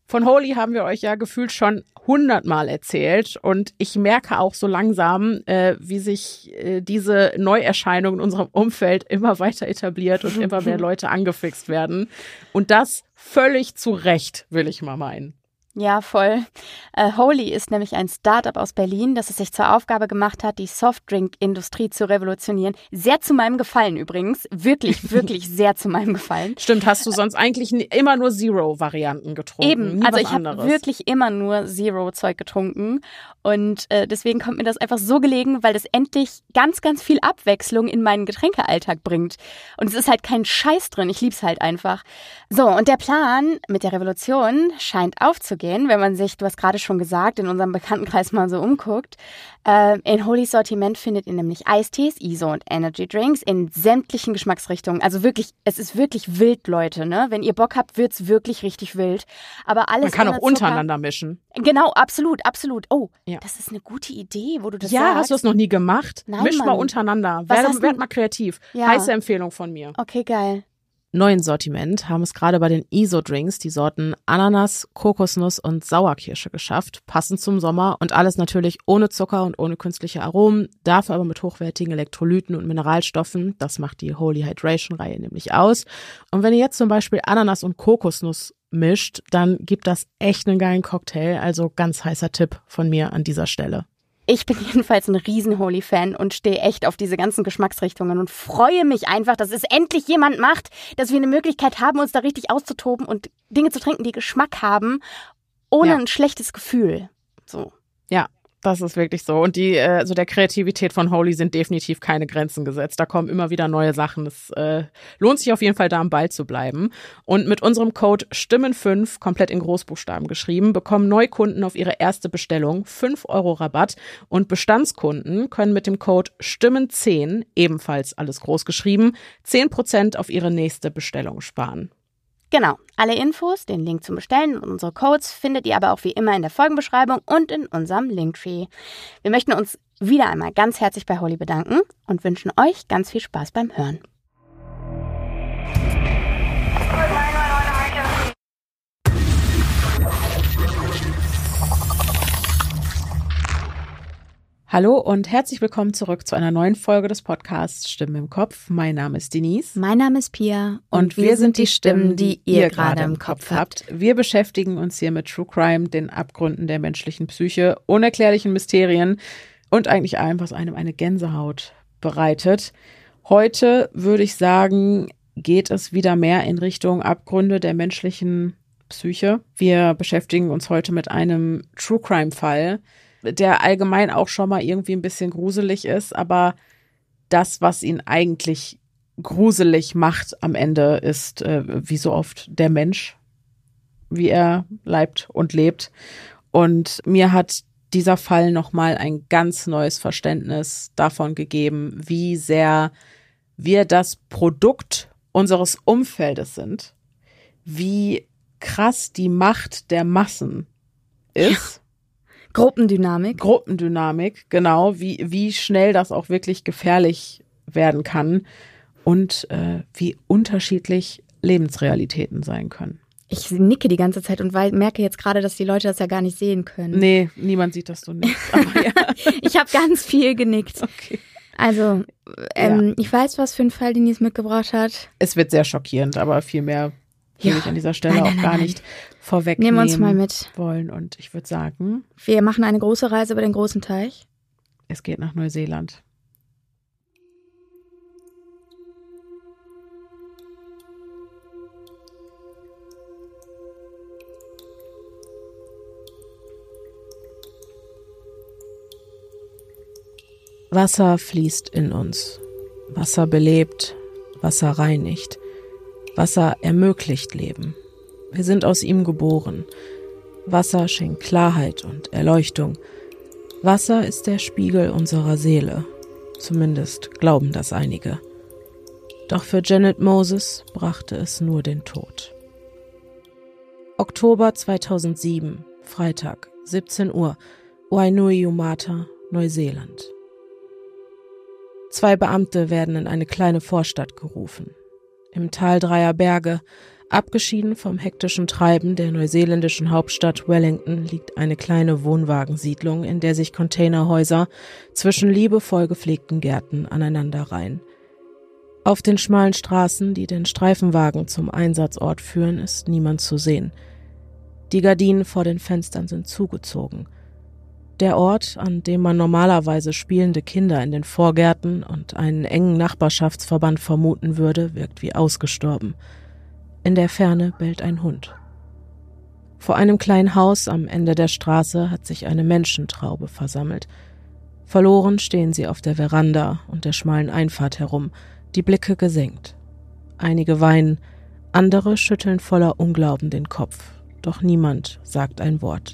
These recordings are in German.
Von Holy haben wir euch ja gefühlt schon 100-mal erzählt und ich merke auch so langsam, wie sich diese Neuerscheinung in unserem Umfeld immer weiter etabliert und immer mehr Leute angefixt werden. Und das völlig zu Recht, will ich mal meinen. Ja, voll. Holy ist nämlich ein Start-up aus Berlin, das es sich zur Aufgabe gemacht hat, die Softdrink-Industrie zu revolutionieren. Sehr zu meinem Gefallen übrigens. Wirklich, wirklich sehr zu meinem Gefallen. Stimmt, hast du sonst eigentlich immer nur Zero-Varianten getrunken? Eben, also ich habe wirklich immer nur Zero-Zeug getrunken und deswegen kommt mir das einfach so gelegen, weil das endlich ganz, ganz viel Abwechslung in meinen Getränkealltag bringt. Und es ist halt kein Scheiß drin, ich lieb's halt einfach. So, und der Plan mit der Revolution scheint aufzugehen, wenn man sich, du hast gerade schon gesagt, in unserem Bekanntenkreis mal so umguckt. In Holys Sortiment findet ihr nämlich Eistees, ISO und Energy Drinks in sämtlichen Geschmacksrichtungen. Also wirklich, es ist wirklich wild, Leute, ne? Wenn ihr Bock habt, wird's wirklich richtig wild. Aber alles. Man kann auch Zucker, untereinander mischen. Genau, absolut, absolut. Oh, ja. Das ist eine gute Idee, wo du das sagst. sagst. Ja, hast du es noch nie gemacht? Nein, Misch mal Mann. untereinander. Werd mal kreativ. Ja. Heiße Empfehlung von mir. Okay, geil. Neuen Sortiment haben es gerade bei den ISO-Drinks die Sorten Ananas, Kokosnuss und Sauerkirsche geschafft, passend zum Sommer und alles natürlich ohne Zucker und ohne künstliche Aromen, dafür aber mit hochwertigen Elektrolyten und Mineralstoffen. Das macht die Holy Hydration-Reihe nämlich aus. Und wenn ihr jetzt zum Beispiel Ananas und Kokosnuss mischt, dann gibt das echt einen geilen Cocktail, also ganz heißer Tipp von mir an dieser Stelle. Ich bin jedenfalls ein riesen Holy-Fan und stehe echt auf diese ganzen Geschmacksrichtungen und freue mich einfach, dass es endlich jemand macht, dass wir eine Möglichkeit haben, uns da richtig auszutoben und Dinge zu trinken, die Geschmack haben, ohne ein schlechtes Gefühl. So. Ja, das ist wirklich so. Und der Kreativität von Holy sind definitiv keine Grenzen gesetzt. Da kommen immer wieder neue Sachen. Es lohnt sich auf jeden Fall, da am Ball zu bleiben. Und mit unserem Code STIMMEN5, komplett in Großbuchstaben geschrieben, bekommen Neukunden auf ihre erste Bestellung 5 € Rabatt. Und Bestandskunden können mit dem Code STIMMEN10, ebenfalls alles groß geschrieben, 10% auf ihre nächste Bestellung sparen. Genau, alle Infos, den Link zum Bestellen und unsere Codes findet ihr aber auch wie immer in der Folgenbeschreibung und in unserem Linktree. Wir möchten uns wieder einmal ganz herzlich bei Holy bedanken und wünschen euch ganz viel Spaß beim Hören. Hallo und herzlich willkommen zurück zu einer neuen Folge des Podcasts Stimmen im Kopf. Mein Name ist Denise. Mein Name ist Pia. Und wir sind die Stimmen, die ihr gerade im Kopf habt. Wir beschäftigen uns hier mit True Crime, den Abgründen der menschlichen Psyche, unerklärlichen Mysterien und eigentlich allem, was einem eine Gänsehaut bereitet. Heute würde ich sagen, geht es wieder mehr in Richtung Abgründe der menschlichen Psyche. Wir beschäftigen uns heute mit einem True Crime Fall, der allgemein auch schon mal irgendwie ein bisschen gruselig ist, aber das, was ihn eigentlich gruselig macht am Ende, ist wie so oft der Mensch, wie er leibt und lebt. Und mir hat dieser Fall nochmal ein ganz neues Verständnis davon gegeben, wie sehr wir das Produkt unseres Umfeldes sind, wie krass die Macht der Massen ist. Ja. Gruppendynamik, genau, wie schnell das auch wirklich gefährlich werden kann und wie unterschiedlich Lebensrealitäten sein können. Ich nicke die ganze Zeit und merke jetzt gerade, dass die Leute das ja gar nicht sehen können. Nee, niemand sieht, dass du nickst. Aber ja. Ich habe ganz viel genickt. Okay. Also, Ich weiß, was für einen Fall Denise mitgebracht hat. Es wird sehr schockierend, aber viel mehr will ich an dieser Stelle auch gar nicht vorwegnehmen Nehmen wir uns mal mit wollen. Und ich würde sagen, wir machen eine große Reise über den großen Teich. Es geht nach Neuseeland. Wasser fließt in uns. Wasser belebt, Wasser reinigt. Wasser ermöglicht Leben. Wir sind aus ihm geboren. Wasser schenkt Klarheit und Erleuchtung. Wasser ist der Spiegel unserer Seele. Zumindest glauben das einige. Doch für Janet Moses brachte es nur den Tod. Oktober 2007, Freitag, 17 Uhr, Wainuiomata, Neuseeland. 2 Beamte werden in eine kleine Vorstadt gerufen. Im Tal 3 Berge, Abgeschieden vom hektischen Treiben der neuseeländischen Hauptstadt Wellington liegt eine kleine Wohnwagensiedlung, in der sich Containerhäuser zwischen liebevoll gepflegten Gärten aneinanderreihen. Auf den schmalen Straßen, die den Streifenwagen zum Einsatzort führen, ist niemand zu sehen. Die Gardinen vor den Fenstern sind zugezogen. Der Ort, an dem man normalerweise spielende Kinder in den Vorgärten und einen engen Nachbarschaftsverband vermuten würde, wirkt wie ausgestorben. In der Ferne bellt ein Hund. Vor einem kleinen Haus am Ende der Straße hat sich eine Menschentraube versammelt. Verloren stehen sie auf der Veranda und der schmalen Einfahrt herum, die Blicke gesenkt. Einige weinen, andere schütteln voller Unglauben den Kopf, doch niemand sagt ein Wort.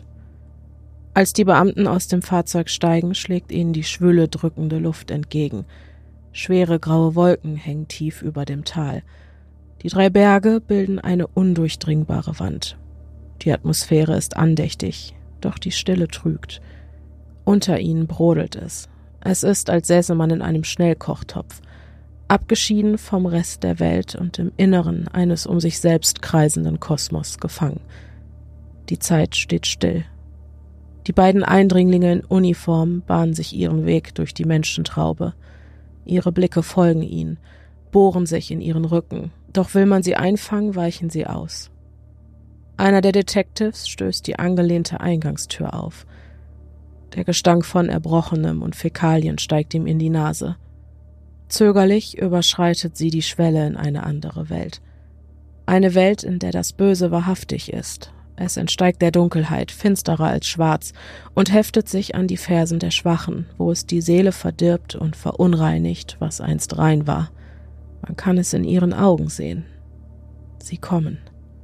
Als die Beamten aus dem Fahrzeug steigen, schlägt ihnen die schwüle, drückende Luft entgegen. Schwere graue Wolken hängen tief über dem Tal. Die 3 Berge bilden eine undurchdringbare Wand. Die Atmosphäre ist andächtig, doch die Stille trügt. Unter ihnen brodelt es. Es ist, als säße man in einem Schnellkochtopf, abgeschieden vom Rest der Welt und im Inneren eines um sich selbst kreisenden Kosmos gefangen. Die Zeit steht still. Die beiden Eindringlinge in Uniform bahnen sich ihren Weg durch die Menschentraube. Ihre Blicke folgen ihnen, bohren sich in ihren Rücken, doch will man sie einfangen, weichen sie aus. Einer der Detectives stößt die angelehnte Eingangstür auf. Der Gestank von Erbrochenem und Fäkalien steigt ihm in die Nase. Zögerlich überschreitet sie die Schwelle in eine andere Welt. Eine Welt, in der das Böse wahrhaftig ist. Es entsteigt der Dunkelheit, finsterer als schwarz, und heftet sich an die Fersen der Schwachen, wo es die Seele verdirbt und verunreinigt, was einst rein war. Man kann es in ihren Augen sehen. Sie kommen.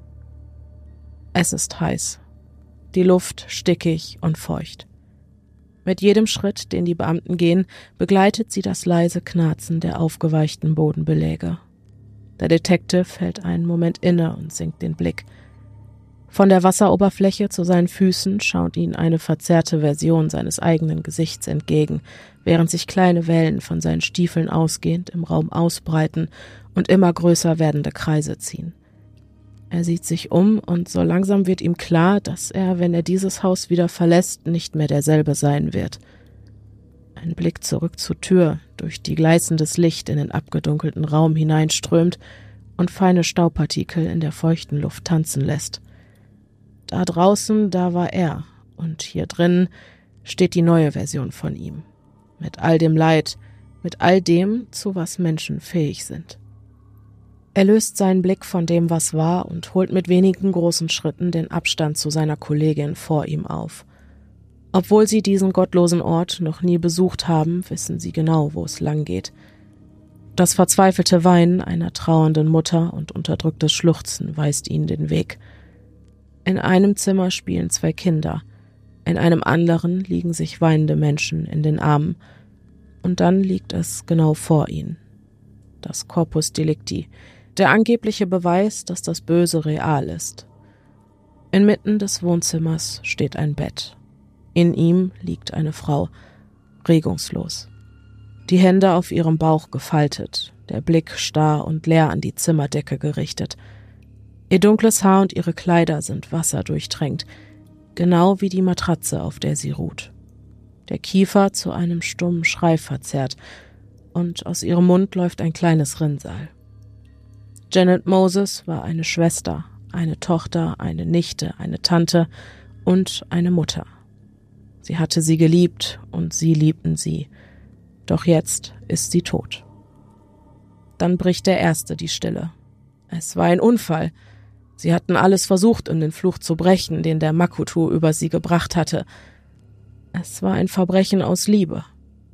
Es ist heiß. Die Luft stickig und feucht. Mit jedem Schritt, den die Beamten gehen, begleitet sie das leise Knarzen der aufgeweichten Bodenbeläge. Der Detective hält einen Moment inne und senkt den Blick. Von der Wasseroberfläche zu seinen Füßen schaut ihn eine verzerrte Version seines eigenen Gesichts entgegen, während sich kleine Wellen von seinen Stiefeln ausgehend im Raum ausbreiten und immer größer werdende Kreise ziehen. Er sieht sich um und so langsam wird ihm klar, dass er, wenn er dieses Haus wieder verlässt, nicht mehr derselbe sein wird. Ein Blick zurück zur Tür, durch die gleißendes Licht in den abgedunkelten Raum hineinströmt und feine Staubpartikel in der feuchten Luft tanzen lässt. Da draußen, da war er, und hier drin steht die neue Version von ihm. Mit all dem Leid, mit all dem, zu was Menschen fähig sind. Er löst seinen Blick von dem, was war, und holt mit wenigen großen Schritten den Abstand zu seiner Kollegin vor ihm auf. Obwohl sie diesen gottlosen Ort noch nie besucht haben, wissen sie genau, wo es lang geht. Das verzweifelte Weinen einer trauernden Mutter und unterdrücktes Schluchzen weist ihnen den Weg. In einem Zimmer spielen 2 Kinder, in einem anderen liegen sich weinende Menschen in den Armen, und dann liegt es genau vor ihnen. Das Corpus Delicti, der angebliche Beweis, dass das Böse real ist. Inmitten des Wohnzimmers steht ein Bett. In ihm liegt eine Frau, regungslos. Die Hände auf ihrem Bauch gefaltet, der Blick starr und leer an die Zimmerdecke gerichtet. Ihr dunkles Haar und ihre Kleider sind wasserdurchtränkt, genau wie die Matratze, auf der sie ruht. Der Kiefer zu einem stummen Schrei verzerrt, und aus ihrem Mund läuft ein kleines Rinnsal. Janet Moses war eine Schwester, eine Tochter, eine Nichte, eine Tante und eine Mutter. Sie hatte sie geliebt und sie liebten sie, doch jetzt ist sie tot. Dann bricht der Erste die Stille. Es war ein Unfall. Sie hatten alles versucht, um den Fluch zu brechen, den der Makutu über sie gebracht hatte. Es war ein Verbrechen aus Liebe.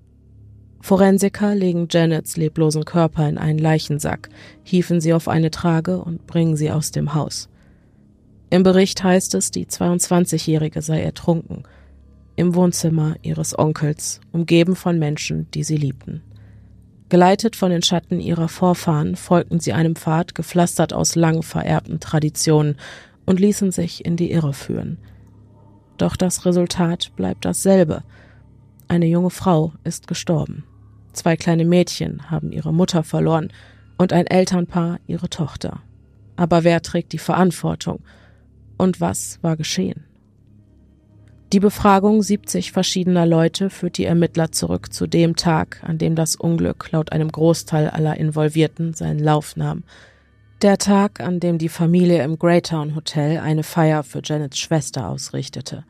Forensiker legen Janets leblosen Körper in einen Leichensack, hieven sie auf eine Trage und bringen sie aus dem Haus. Im Bericht heißt es, die 22-Jährige sei ertrunken, im Wohnzimmer ihres Onkels, umgeben von Menschen, die sie liebten. Geleitet von den Schatten ihrer Vorfahren folgten sie einem Pfad, gepflastert aus lang vererbten Traditionen, und ließen sich in die Irre führen. Doch das Resultat bleibt dasselbe. Eine junge Frau ist gestorben. 2 kleine Mädchen haben ihre Mutter verloren und ein Elternpaar ihre Tochter. Aber wer trägt die Verantwortung? Und was war geschehen? Die Befragung 70 verschiedener Leute führt die Ermittler zurück zu dem Tag, an dem das Unglück laut einem Großteil aller Involvierten seinen Lauf nahm. Der Tag, an dem die Familie im Greytown Hotel eine Feier für Janets Schwester ausrichtete.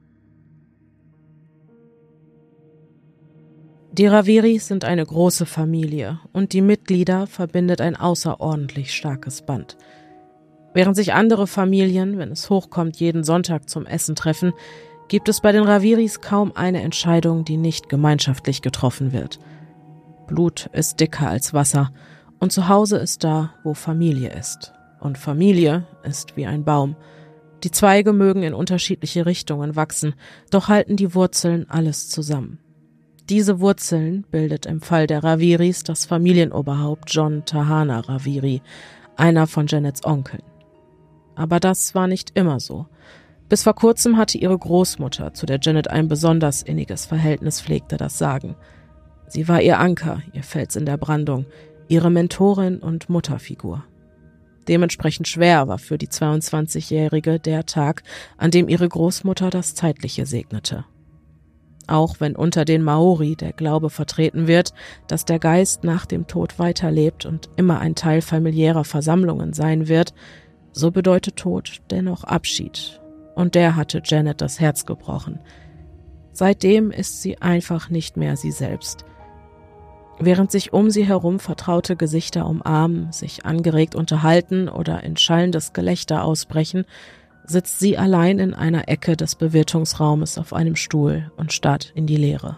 Die Raviris sind eine große Familie und die Mitglieder verbindet ein außerordentlich starkes Band. Während sich andere Familien, wenn es hochkommt, jeden Sonntag zum Essen treffen, gibt es bei den Raviris kaum eine Entscheidung, die nicht gemeinschaftlich getroffen wird. Blut ist dicker als Wasser und zu Hause ist da, wo Familie ist. Und Familie ist wie ein Baum. Die Zweige mögen in unterschiedliche Richtungen wachsen, doch halten die Wurzeln alles zusammen. Diese Wurzeln bildet im Fall der Raviris das Familienoberhaupt John Tahana Raviri, einer von Janets Onkeln. Aber das war nicht immer so. Bis vor kurzem hatte ihre Großmutter, zu der Janet ein besonders inniges Verhältnis pflegte, das Sagen. Sie war ihr Anker, ihr Fels in der Brandung, ihre Mentorin und Mutterfigur. Dementsprechend schwer war für die 22-Jährige der Tag, an dem ihre Großmutter das Zeitliche segnete. Auch wenn unter den Maori der Glaube vertreten wird, dass der Geist nach dem Tod weiterlebt und immer ein Teil familiärer Versammlungen sein wird, so bedeutet Tod dennoch Abschied. Und der hatte Janet das Herz gebrochen. Seitdem ist sie einfach nicht mehr sie selbst. Während sich um sie herum vertraute Gesichter umarmen, sich angeregt unterhalten oder in schallendes Gelächter ausbrechen, sitzt sie allein in einer Ecke des Bewirtungsraumes auf einem Stuhl und starrt in die Leere.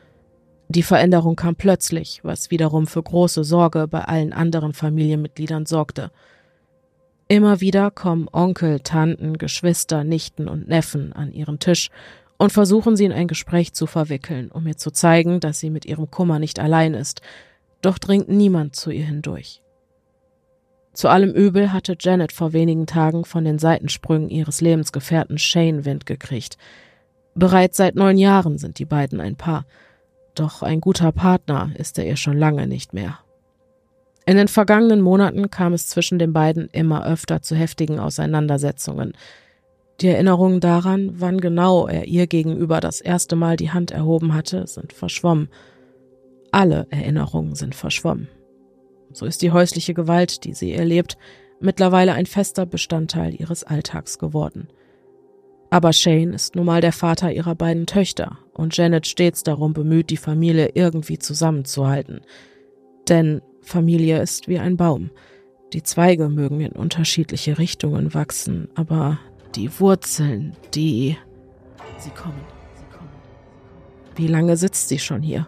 Die Veränderung kam plötzlich, was wiederum für große Sorge bei allen anderen Familienmitgliedern sorgte. Immer wieder kommen Onkel, Tanten, Geschwister, Nichten und Neffen an ihren Tisch und versuchen sie in ein Gespräch zu verwickeln, um ihr zu zeigen, dass sie mit ihrem Kummer nicht allein ist, doch dringt niemand zu ihr hindurch. Zu allem Übel hatte Janet vor wenigen Tagen von den Seitensprüngen ihres Lebensgefährten Shane Wind gekriegt. Bereits seit 9 Jahren sind die beiden ein Paar, doch ein guter Partner ist er ihr schon lange nicht mehr. In den vergangenen Monaten kam es zwischen den beiden immer öfter zu heftigen Auseinandersetzungen. Die Erinnerungen daran, wann genau er ihr gegenüber das erste Mal die Hand erhoben hatte, sind verschwommen. Alle Erinnerungen sind verschwommen. So ist die häusliche Gewalt, die sie erlebt, mittlerweile ein fester Bestandteil ihres Alltags geworden. Aber Shane ist nun mal der Vater ihrer beiden Töchter und Janet stets darum bemüht, die Familie irgendwie zusammenzuhalten. Denn Familie ist wie ein Baum. Die Zweige mögen in unterschiedliche Richtungen wachsen, aber die Wurzeln, Sie kommen. Wie lange sitzt sie schon hier?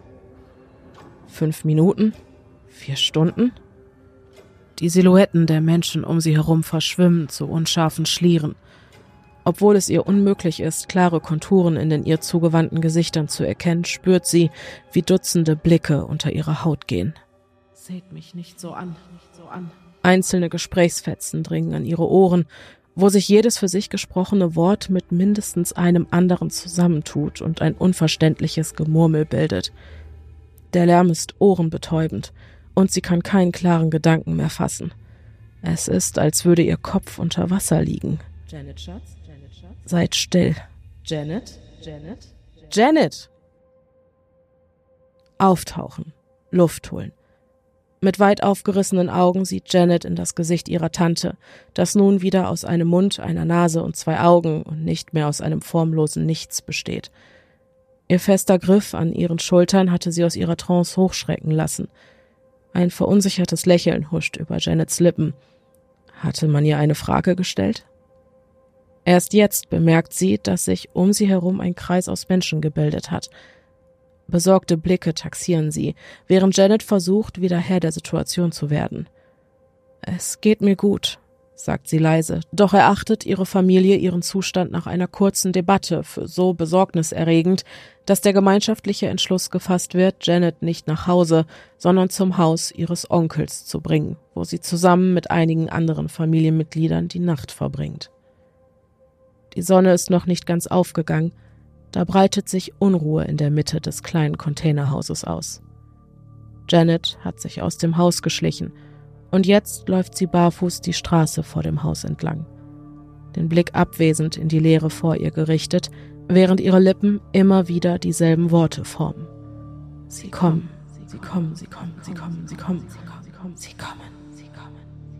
5 Minuten? 4 Stunden? Die Silhouetten der Menschen um sie herum verschwimmen zu unscharfen Schlieren. Obwohl es ihr unmöglich ist, klare Konturen in den ihr zugewandten Gesichtern zu erkennen, spürt sie, wie Dutzende Blicke unter ihre Haut gehen. Seht mich nicht so an. Einzelne Gesprächsfetzen dringen an ihre Ohren, wo sich jedes für sich gesprochene Wort mit mindestens einem anderen zusammentut und ein unverständliches Gemurmel bildet. Der Lärm ist ohrenbetäubend und sie kann keinen klaren Gedanken mehr fassen. Es ist, als würde ihr Kopf unter Wasser liegen. Janet, Schatz? Seid still. Janet? Auftauchen. Luft holen. Mit weit aufgerissenen Augen sieht Janet in das Gesicht ihrer Tante, das nun wieder aus einem Mund, einer Nase und 2 Augen und nicht mehr aus einem formlosen Nichts besteht. Ihr fester Griff an ihren Schultern hatte sie aus ihrer Trance hochschrecken lassen. Ein verunsichertes Lächeln huscht über Janets Lippen. Hatte man ihr eine Frage gestellt? Erst jetzt bemerkt sie, dass sich um sie herum ein Kreis aus Menschen gebildet hat. Besorgte Blicke taxieren sie, während Janet versucht, wieder Herr der Situation zu werden. »Es geht mir gut«, sagt sie leise, doch erachtet ihre Familie ihren Zustand nach einer kurzen Debatte für so besorgniserregend, dass der gemeinschaftliche Entschluss gefasst wird, Janet nicht nach Hause, sondern zum Haus ihres Onkels zu bringen, wo sie zusammen mit einigen anderen Familienmitgliedern die Nacht verbringt. Die Sonne ist noch nicht ganz aufgegangen, da breitet sich Unruhe in der Mitte des kleinen Containerhauses aus. Janet hat sich aus dem Haus geschlichen Und jetzt läuft sie barfuß die Straße vor dem Haus entlang, den Blick abwesend in die Leere vor ihr gerichtet, während ihre Lippen immer wieder dieselben Worte formen. Sie kommen, sie kommen, sie kommen, sie kommen, sie kommen, sie kommen, sie kommen, sie kommen, sie kommen.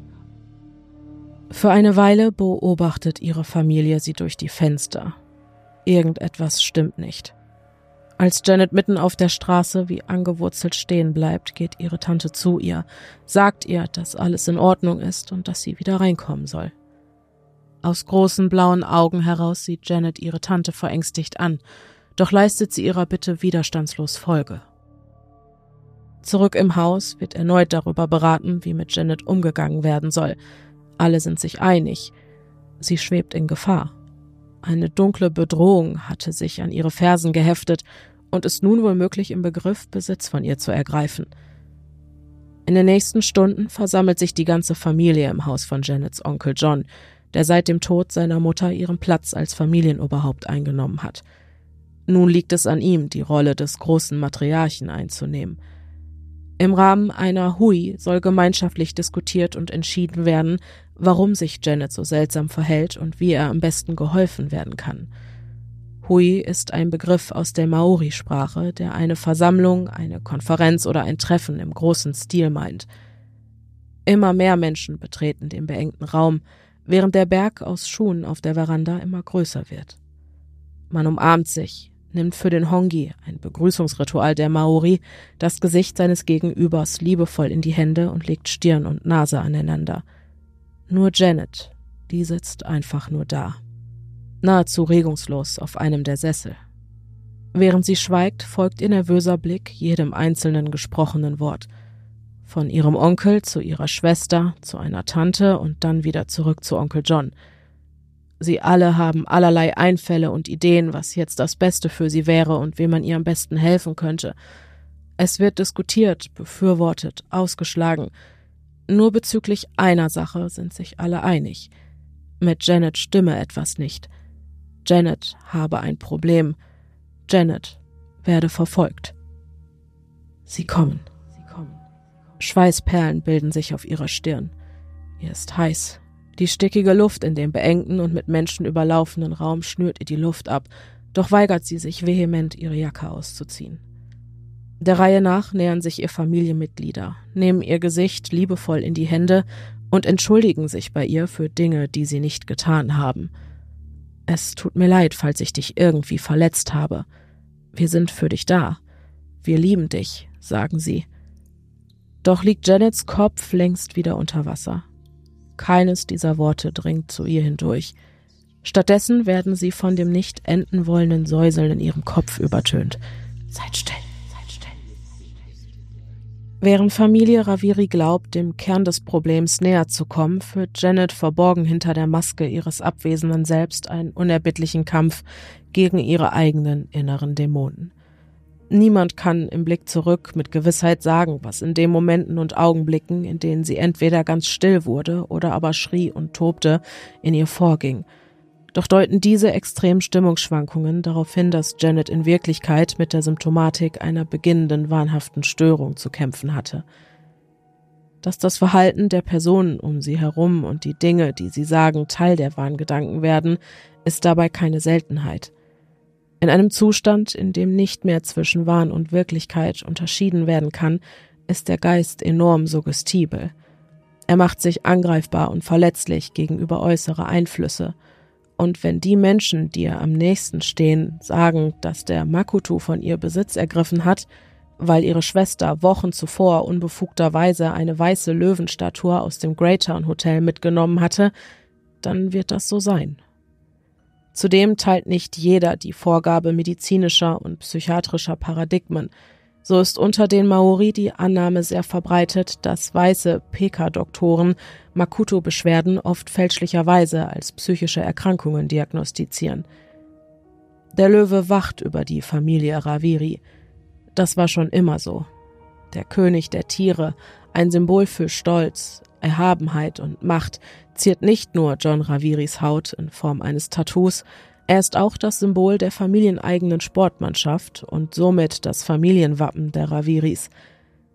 Für eine Weile beobachtet ihre Familie sie durch die Fenster. Irgendetwas stimmt nicht. Als Janet mitten auf der Straße wie angewurzelt stehen bleibt, geht ihre Tante zu ihr, sagt ihr, dass alles in Ordnung ist und dass sie wieder reinkommen soll. Aus großen blauen Augen heraus sieht Janet ihre Tante verängstigt an, doch leistet sie ihrer Bitte widerstandslos Folge. Zurück im Haus wird erneut darüber beraten, wie mit Janet umgegangen werden soll. Alle sind sich einig, sie schwebt in Gefahr. Eine dunkle Bedrohung hatte sich an ihre Fersen geheftet und ist nun womöglich im Begriff, Besitz von ihr zu ergreifen. In den nächsten Stunden versammelt sich die ganze Familie im Haus von Janets Onkel John, der seit dem Tod seiner Mutter ihren Platz als Familienoberhaupt eingenommen hat. Nun liegt es an ihm, die Rolle des großen Matriarchen einzunehmen. Im Rahmen einer Hui soll gemeinschaftlich diskutiert und entschieden werden, warum sich Janet so seltsam verhält und wie ihr am besten geholfen werden kann. Hui ist ein Begriff aus der Maori-Sprache, der eine Versammlung, eine Konferenz oder ein Treffen im großen Stil meint. Immer mehr Menschen betreten den beengten Raum, während der Berg aus Schuhen auf der Veranda immer größer wird. Man umarmt sich, nimmt für den Hongi, ein Begrüßungsritual der Maori, das Gesicht seines Gegenübers liebevoll in die Hände und legt Stirn und Nase aneinander. Nur Janet, die sitzt einfach nur da, nahezu regungslos auf einem der Sessel. Während sie schweigt, folgt ihr nervöser Blick jedem einzelnen gesprochenen Wort. Von ihrem Onkel zu ihrer Schwester, zu einer Tante und dann wieder zurück zu Onkel John. Sie alle haben allerlei Einfälle und Ideen, was jetzt das Beste für sie wäre und wem man ihr am besten helfen könnte. Es wird diskutiert, befürwortet, ausgeschlagen. Nur bezüglich einer Sache sind sich alle einig. Mit Janet stimme etwas nicht. Janet habe ein Problem. Janet werde verfolgt. Sie kommen. Schweißperlen bilden sich auf ihrer Stirn. Ihr ist heiß. Die stickige Luft in dem beengten und mit Menschen überlaufenden Raum schnürt ihr die Luft ab, doch weigert sie sich vehement, ihre Jacke auszuziehen. Der Reihe nach nähern sich ihr Familienmitglieder, nehmen ihr Gesicht liebevoll in die Hände und entschuldigen sich bei ihr für Dinge, die sie nicht getan haben. Es tut mir leid, falls ich dich irgendwie verletzt habe. Wir sind für dich da. Wir lieben dich, sagen sie. Doch liegt Janets Kopf längst wieder unter Wasser. Keines dieser Worte dringt zu ihr hindurch. Stattdessen werden sie von dem nicht enden wollenden Säuseln in ihrem Kopf übertönt. Seid still, seid still. Während Familie Raviri glaubt, dem Kern des Problems näher zu kommen, führt Janet verborgen hinter der Maske ihres abwesenden Selbst einen unerbittlichen Kampf gegen ihre eigenen inneren Dämonen. Niemand kann im Blick zurück mit Gewissheit sagen, was in den Momenten und Augenblicken, in denen sie entweder ganz still wurde oder aber schrie und tobte, in ihr vorging. Doch deuten diese extremen Stimmungsschwankungen darauf hin, dass Janet in Wirklichkeit mit der Symptomatik einer beginnenden wahnhaften Störung zu kämpfen hatte. Dass das Verhalten der Personen um sie herum und die Dinge, die sie sagen, Teil der Wahngedanken werden, ist dabei keine Seltenheit. In einem Zustand, in dem nicht mehr zwischen Wahn und Wirklichkeit unterschieden werden kann, ist der Geist enorm suggestibel. Er macht sich angreifbar und verletzlich gegenüber äußere Einflüsse. Und wenn die Menschen, die ihr am nächsten stehen, sagen, dass der Makutu von ihr Besitz ergriffen hat, weil ihre Schwester Wochen zuvor unbefugterweise eine weiße Löwenstatue aus dem Greytown Hotel mitgenommen hatte, dann wird das so sein. Zudem teilt nicht jeder die Vorgabe medizinischer und psychiatrischer Paradigmen. So ist unter den Maori die Annahme sehr verbreitet, dass weiße Peka-Doktoren Makuto-Beschwerden oft fälschlicherweise als psychische Erkrankungen diagnostizieren. Der Löwe wacht über die Familie Raviri. Das war schon immer so. Der König der Tiere, ein Symbol für Stolz, Erhabenheit und Macht, ziert nicht nur John Raviris Haut in Form eines Tattoos, er ist auch das Symbol der familieneigenen Sportmannschaft und somit das Familienwappen der Raviris.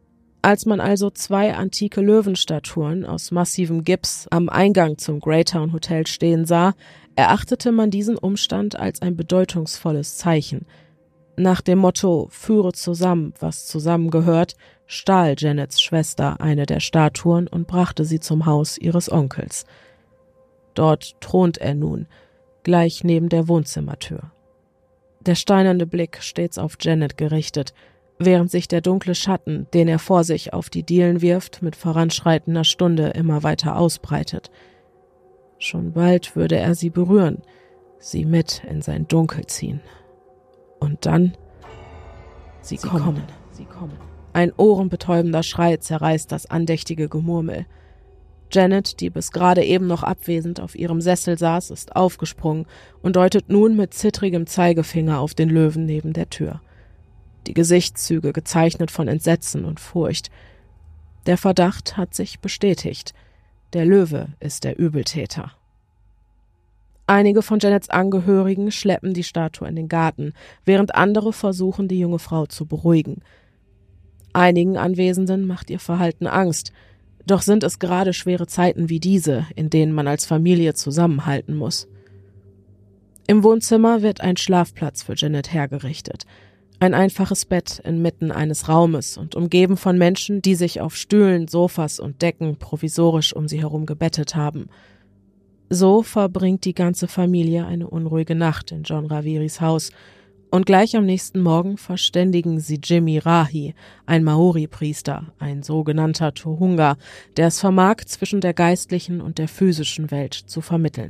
Als man also 2 antike Löwenstatuen aus massivem Gips am Eingang zum Greytown Hotel stehen sah, erachtete man diesen Umstand als ein bedeutungsvolles Zeichen. Nach dem Motto »Führe zusammen, was zusammengehört«, stahl Janets Schwester eine der Statuen und brachte sie zum Haus ihres Onkels. Dort thront er nun, gleich neben der Wohnzimmertür. Der steinerne Blick stets auf Janet gerichtet, während sich der dunkle Schatten, den er vor sich auf die Dielen wirft, mit voranschreitender Stunde immer weiter ausbreitet. Schon bald würde er sie berühren, sie mit in sein Dunkel ziehen. Und dann... Sie kommen. Ein ohrenbetäubender Schrei zerreißt das andächtige Gemurmel. Janet, die bis gerade eben noch abwesend auf ihrem Sessel saß, ist aufgesprungen und deutet nun mit zittrigem Zeigefinger auf den Löwen neben der Tür. Die Gesichtszüge gezeichnet von Entsetzen und Furcht. Der Verdacht hat sich bestätigt. Der Löwe ist der Übeltäter. Einige von Janets Angehörigen schleppen die Statue in den Garten, während andere versuchen, die junge Frau zu beruhigen. Einigen Anwesenden macht ihr Verhalten Angst, doch sind es gerade schwere Zeiten wie diese, in denen man als Familie zusammenhalten muss. Im Wohnzimmer wird ein Schlafplatz für Janet hergerichtet. Ein einfaches Bett inmitten eines Raumes und umgeben von Menschen, die sich auf Stühlen, Sofas und Decken provisorisch um sie herum gebettet haben. So verbringt die ganze Familie eine unruhige Nacht in John Raviris Haus, und gleich am nächsten Morgen verständigen sie Jimmy Rahi, ein Maori-Priester, ein sogenannter Tohunga, der es vermag, zwischen der geistlichen und der physischen Welt zu vermitteln.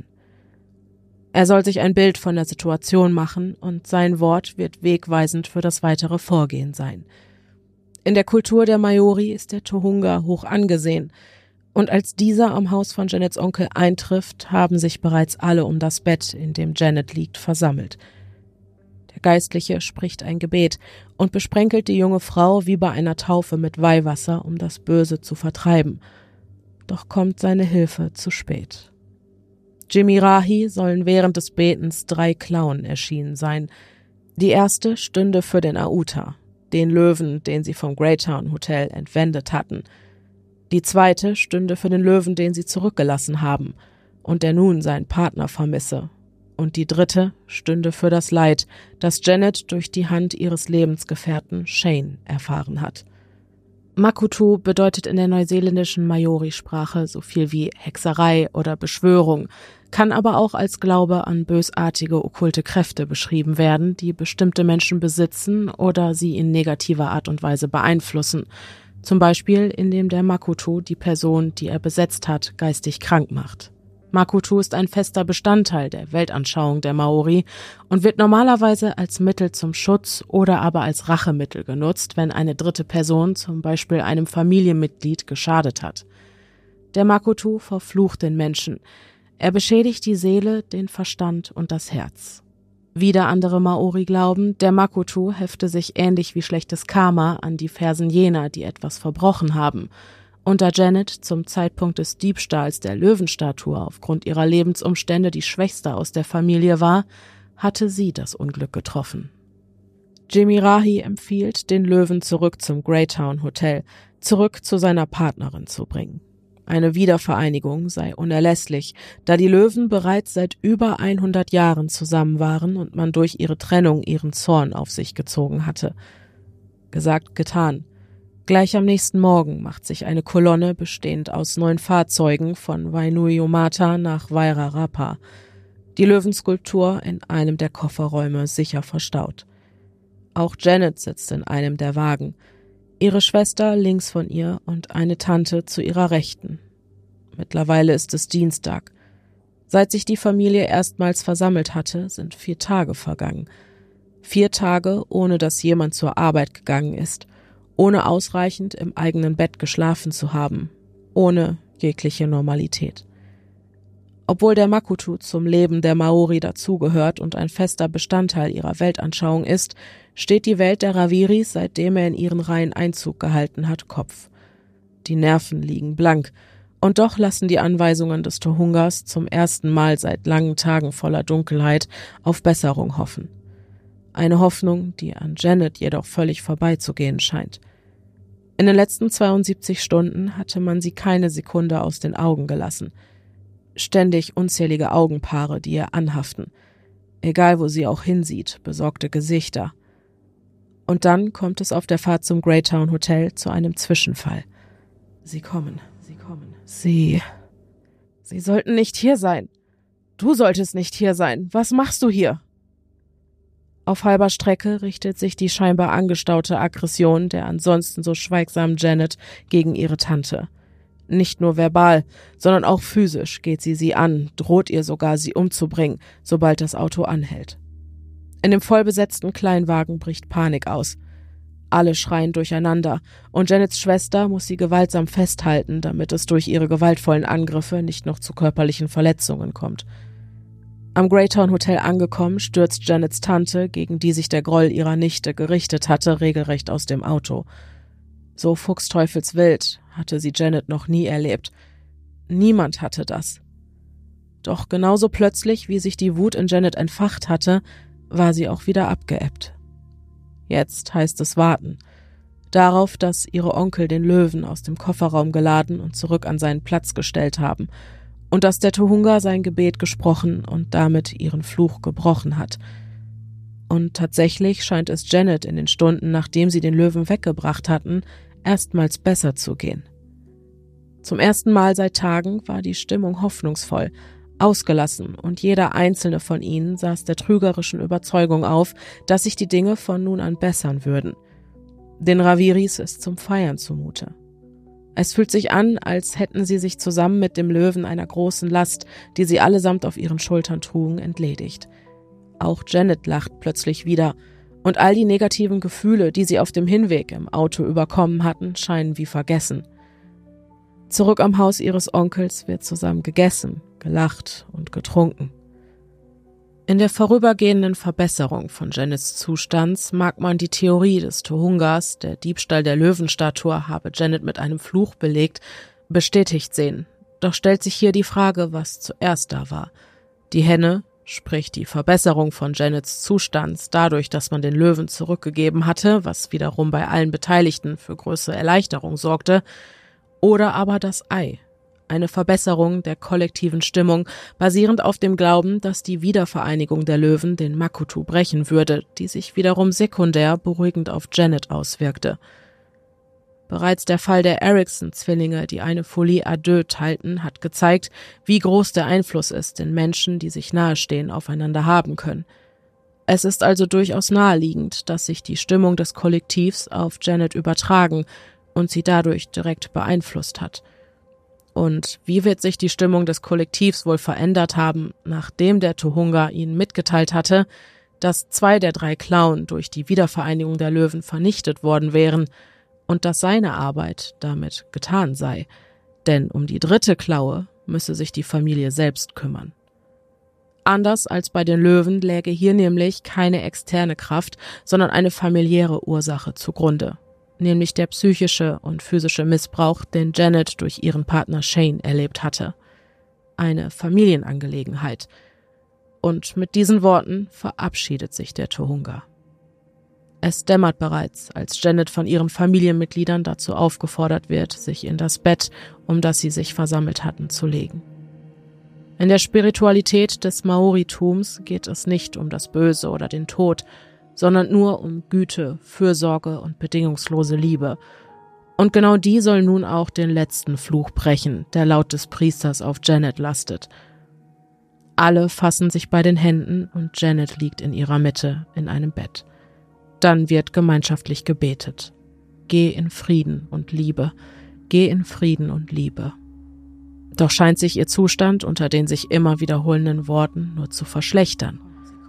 Er soll sich ein Bild von der Situation machen und sein Wort wird wegweisend für das weitere Vorgehen sein. In der Kultur der Maori ist der Tohunga hoch angesehen, und als dieser am Haus von Janets Onkel eintrifft, haben sich bereits alle um das Bett, in dem Janet liegt, versammelt. Der Geistliche spricht ein Gebet und besprenkelt die junge Frau wie bei einer Taufe mit Weihwasser, um das Böse zu vertreiben. Doch kommt seine Hilfe zu spät. Jimmy Rahi sollen während des Betens 3 Klauen erschienen sein. Die erste stünde für den Auta, den Löwen, den sie vom Greytown Hotel entwendet hatten. Die zweite stünde für den Löwen, den sie zurückgelassen haben und der nun seinen Partner vermisse. Und die dritte stünde für das Leid, das Janet durch die Hand ihres Lebensgefährten Shane erfahren hat. Makutu bedeutet in der neuseeländischen Maori-Sprache so viel wie Hexerei oder Beschwörung, kann aber auch als Glaube an bösartige okkulte Kräfte beschrieben werden, die bestimmte Menschen besitzen oder sie in negativer Art und Weise beeinflussen. Zum Beispiel, indem der Makutu die Person, die er besetzt hat, geistig krank macht. Makutu ist ein fester Bestandteil der Weltanschauung der Maori und wird normalerweise als Mittel zum Schutz oder aber als Rachemittel genutzt, wenn eine dritte Person, zum Beispiel einem Familienmitglied, geschadet hat. Der Makutu verflucht den Menschen. Er beschädigt die Seele, den Verstand und das Herz. Wieder andere Maori glauben, der Makutu hefte sich ähnlich wie schlechtes Karma an die Fersen jener, die etwas verbrochen haben. Und da Janet zum Zeitpunkt des Diebstahls der Löwenstatue aufgrund ihrer Lebensumstände die Schwächste aus der Familie war, hatte sie das Unglück getroffen. Jimmy Rahi empfiehlt, den Löwen zurück zum Greytown Hotel, zurück zu seiner Partnerin zu bringen. Eine Wiedervereinigung sei unerlässlich, da die Löwen bereits seit über 100 Jahren zusammen waren und man durch ihre Trennung ihren Zorn auf sich gezogen hatte. Gesagt, getan. Gleich am nächsten Morgen macht sich eine Kolonne bestehend aus 9 Fahrzeugen von Wainuiomata nach Wairarapa. Die Löwenskulptur in einem der Kofferräume sicher verstaut. Auch Janet sitzt in einem der Wagen. Ihre Schwester links von ihr und eine Tante zu ihrer Rechten. Mittlerweile ist es Dienstag. Seit sich die Familie erstmals versammelt hatte, sind 4 Tage vergangen. 4 Tage, ohne dass jemand zur Arbeit gegangen ist, ohne ausreichend im eigenen Bett geschlafen zu haben, ohne jegliche Normalität. Obwohl der Makutu zum Leben der Maori dazugehört und ein fester Bestandteil ihrer Weltanschauung ist, steht die Welt der Raviris, seitdem er in ihren Reihen Einzug gehalten hat, Kopf. Die Nerven liegen blank, und doch lassen die Anweisungen des Tohungas zum ersten Mal seit langen Tagen voller Dunkelheit auf Besserung hoffen. Eine Hoffnung, die an Janet jedoch völlig vorbeizugehen scheint. In den letzten 72 Stunden hatte man sie keine Sekunde aus den Augen gelassen. Ständig unzählige Augenpaare, die ihr anhaften. Egal, wo sie auch hinsieht, besorgte Gesichter. Und dann kommt es auf der Fahrt zum Greytown Hotel zu einem Zwischenfall. Sie kommen. Sie sollten nicht hier sein. Du solltest nicht hier sein. Was machst du hier? Auf halber Strecke richtet sich die scheinbar angestaute Aggression der ansonsten so schweigsamen Janet gegen ihre Tante. Nicht nur verbal, sondern auch physisch geht sie an, droht ihr sogar, sie umzubringen, sobald das Auto anhält. In dem vollbesetzten Kleinwagen bricht Panik aus. Alle schreien durcheinander und Janets Schwester muss sie gewaltsam festhalten, damit es durch ihre gewaltvollen Angriffe nicht noch zu körperlichen Verletzungen kommt. Am Greytown Hotel angekommen, stürzt Janets Tante, gegen die sich der Groll ihrer Nichte gerichtet hatte, regelrecht aus dem Auto. So fuchsteufelswild hatte sie Janet noch nie erlebt. Niemand hatte das. Doch genauso plötzlich, wie sich die Wut in Janet entfacht hatte, war sie auch wieder abgeebbt. Jetzt heißt es warten. Darauf, dass ihre Onkel den Löwen aus dem Kofferraum geladen und zurück an seinen Platz gestellt haben. Und dass der Tohunga sein Gebet gesprochen und damit ihren Fluch gebrochen hat. Und tatsächlich scheint es Janet in den Stunden, nachdem sie den Löwen weggebracht hatten, erstmals besser zu gehen. Zum ersten Mal seit Tagen war die Stimmung hoffnungsvoll, ausgelassen und jeder einzelne von ihnen saß der trügerischen Überzeugung auf, dass sich die Dinge von nun an bessern würden. Den Raviris ist zum Feiern zumute. Es fühlt sich an, als hätten sie sich zusammen mit dem Löwen einer großen Last, die sie allesamt auf ihren Schultern trugen, entledigt. Auch Janet lacht plötzlich wieder, und all die negativen Gefühle, die sie auf dem Hinweg im Auto überkommen hatten, scheinen wie vergessen. Zurück am Haus ihres Onkels wird zusammen gegessen, gelacht und getrunken. In der vorübergehenden Verbesserung von Janets Zustands mag man die Theorie des Tohungas, der Diebstahl der Löwenstatue habe Janet mit einem Fluch belegt, bestätigt sehen. Doch stellt sich hier die Frage, was zuerst da war. Die Henne, sprich die Verbesserung von Janets Zustands dadurch, dass man den Löwen zurückgegeben hatte, was wiederum bei allen Beteiligten für größere Erleichterung sorgte, oder aber das Ei. Eine Verbesserung der kollektiven Stimmung, basierend auf dem Glauben, dass die Wiedervereinigung der Löwen den Makutu brechen würde, die sich wiederum sekundär beruhigend auf Janet auswirkte. Bereits der Fall der Erickson-Zwillinge, die eine Folie à deux teilten, hat gezeigt, wie groß der Einfluss ist, den Menschen, die sich nahestehen, aufeinander haben können. Es ist also durchaus naheliegend, dass sich die Stimmung des Kollektivs auf Janet übertragen und sie dadurch direkt beeinflusst hat. Und wie wird sich die Stimmung des Kollektivs wohl verändert haben, nachdem der Tohunga ihnen mitgeteilt hatte, dass 2 der 3 Klauen durch die Wiedervereinigung der Löwen vernichtet worden wären und dass seine Arbeit damit getan sei, denn um die 3. Klaue müsse sich die Familie selbst kümmern. Anders als bei den Löwen läge hier nämlich keine externe Kraft, sondern eine familiäre Ursache zugrunde. Nämlich der psychische und physische Missbrauch, den Janet durch ihren Partner Shane erlebt hatte. Eine Familienangelegenheit. Und mit diesen Worten verabschiedet sich der Tohunga. Es dämmert bereits, als Janet von ihren Familienmitgliedern dazu aufgefordert wird, sich in das Bett, um das sie sich versammelt hatten, zu legen. In der Spiritualität des Maoritums geht es nicht um das Böse oder den Tod, sondern nur um Güte, Fürsorge und bedingungslose Liebe. Und genau die soll nun auch den letzten Fluch brechen, der laut des Priesters auf Janet lastet. Alle fassen sich bei den Händen und Janet liegt in ihrer Mitte in einem Bett. Dann wird gemeinschaftlich gebetet. Geh in Frieden und Liebe, geh in Frieden und Liebe. Doch scheint sich ihr Zustand unter den sich immer wiederholenden Worten nur zu verschlechtern.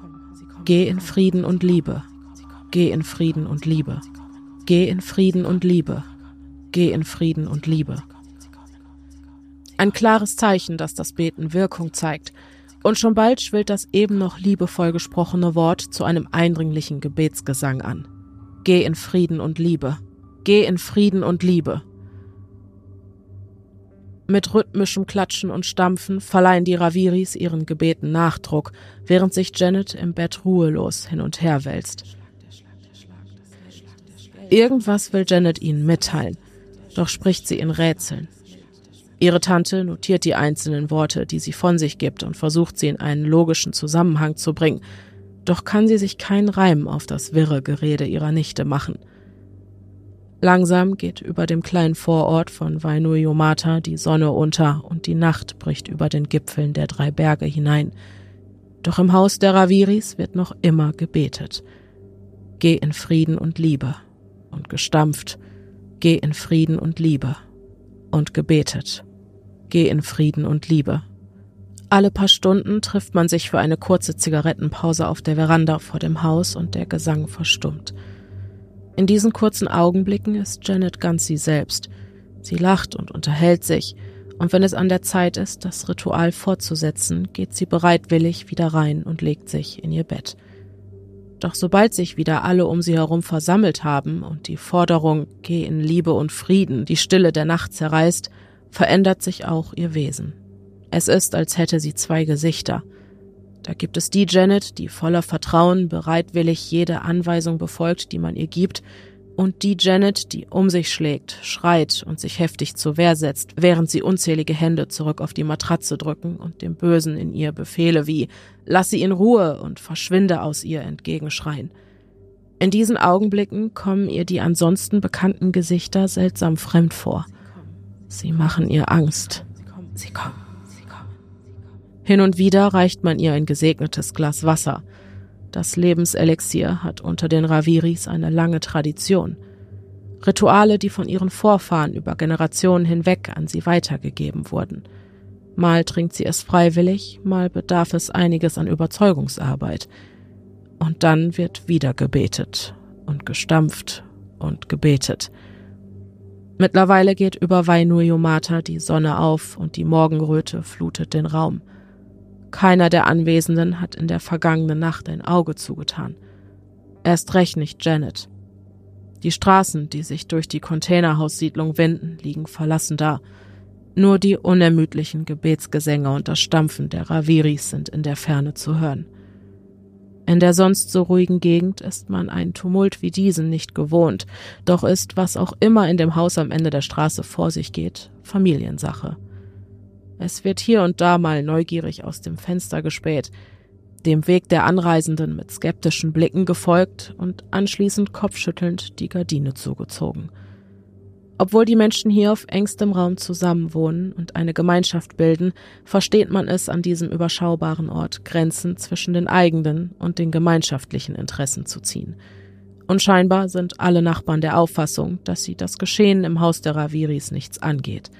Geh in Frieden und Liebe, geh in Frieden und Liebe, geh in Frieden und Liebe, geh in Frieden und Liebe. Ein klares Zeichen, dass das Beten Wirkung zeigt, und schon bald schwillt das eben noch liebevoll gesprochene Wort zu einem eindringlichen Gebetsgesang an. Geh in Frieden und Liebe, geh in Frieden und Liebe. Mit rhythmischem Klatschen und Stampfen verleihen die Raviris ihren Gebeten Nachdruck, während sich Janet im Bett ruhelos hin und her wälzt. Irgendwas will Janet ihnen mitteilen, doch spricht sie in Rätseln. Ihre Tante notiert die einzelnen Worte, die sie von sich gibt, und versucht sie in einen logischen Zusammenhang zu bringen, doch kann sie sich keinen Reim auf das wirre Gerede ihrer Nichte machen. Langsam geht über dem kleinen Vorort von Vainuyomata die Sonne unter und die Nacht bricht über den Gipfeln der 3 Berge hinein. Doch im Haus der Raviris wird noch immer gebetet. Geh in Frieden und Liebe. Und gestampft. Geh in Frieden und Liebe. Und gebetet. Geh in Frieden und Liebe. Alle paar Stunden trifft man sich für eine kurze Zigarettenpause auf der Veranda vor dem Haus und der Gesang verstummt. In diesen kurzen Augenblicken ist Janet ganz sie selbst. Sie lacht und unterhält sich, und wenn es an der Zeit ist, das Ritual fortzusetzen, geht sie bereitwillig wieder rein und legt sich in ihr Bett. Doch sobald sich wieder alle um sie herum versammelt haben und die Forderung „Geh in Liebe und Frieden" die Stille der Nacht zerreißt, verändert sich auch ihr Wesen. Es ist, als hätte sie 2 Gesichter. Da gibt es die Janet, die voller Vertrauen bereitwillig jede Anweisung befolgt, die man ihr gibt, und die Janet, die um sich schlägt, schreit und sich heftig zur Wehr setzt, während sie unzählige Hände zurück auf die Matratze drücken und dem Bösen in ihr Befehle wie „Lass sie in Ruhe" und „Verschwinde aus ihr" entgegenschreien. In diesen Augenblicken kommen ihr die ansonsten bekannten Gesichter seltsam fremd vor. Sie machen ihr Angst. Sie kommen. Hin und wieder reicht man ihr ein gesegnetes Glas Wasser. Das Lebenselixier hat unter den Raviris eine lange Tradition. Rituale, die von ihren Vorfahren über Generationen hinweg an sie weitergegeben wurden. Mal trinkt sie es freiwillig, mal bedarf es einiges an Überzeugungsarbeit. Und dann wird wieder gebetet und gestampft und gebetet. Mittlerweile geht über Vainuyomata die Sonne auf und die Morgenröte flutet den Raum. Keiner der Anwesenden hat in der vergangenen Nacht ein Auge zugetan. Erst recht nicht Janet. Die Straßen, die sich durch die Containerhaussiedlung winden, liegen verlassen da. Nur die unermüdlichen Gebetsgesänge und das Stampfen der Raviris sind in der Ferne zu hören. In der sonst so ruhigen Gegend ist man einen Tumult wie diesen nicht gewohnt, doch ist, was auch immer in dem Haus am Ende der Straße vor sich geht, Familiensache. Es wird hier und da mal neugierig aus dem Fenster gespäht, dem Weg der Anreisenden mit skeptischen Blicken gefolgt und anschließend kopfschüttelnd die Gardine zugezogen. Obwohl die Menschen hier auf engstem Raum zusammenwohnen und eine Gemeinschaft bilden, versteht man es an diesem überschaubaren Ort, Grenzen zwischen den eigenen und den gemeinschaftlichen Interessen zu ziehen. Und scheinbar sind alle Nachbarn der Auffassung, dass sie das Geschehen im Haus der Raviris nichts angeht.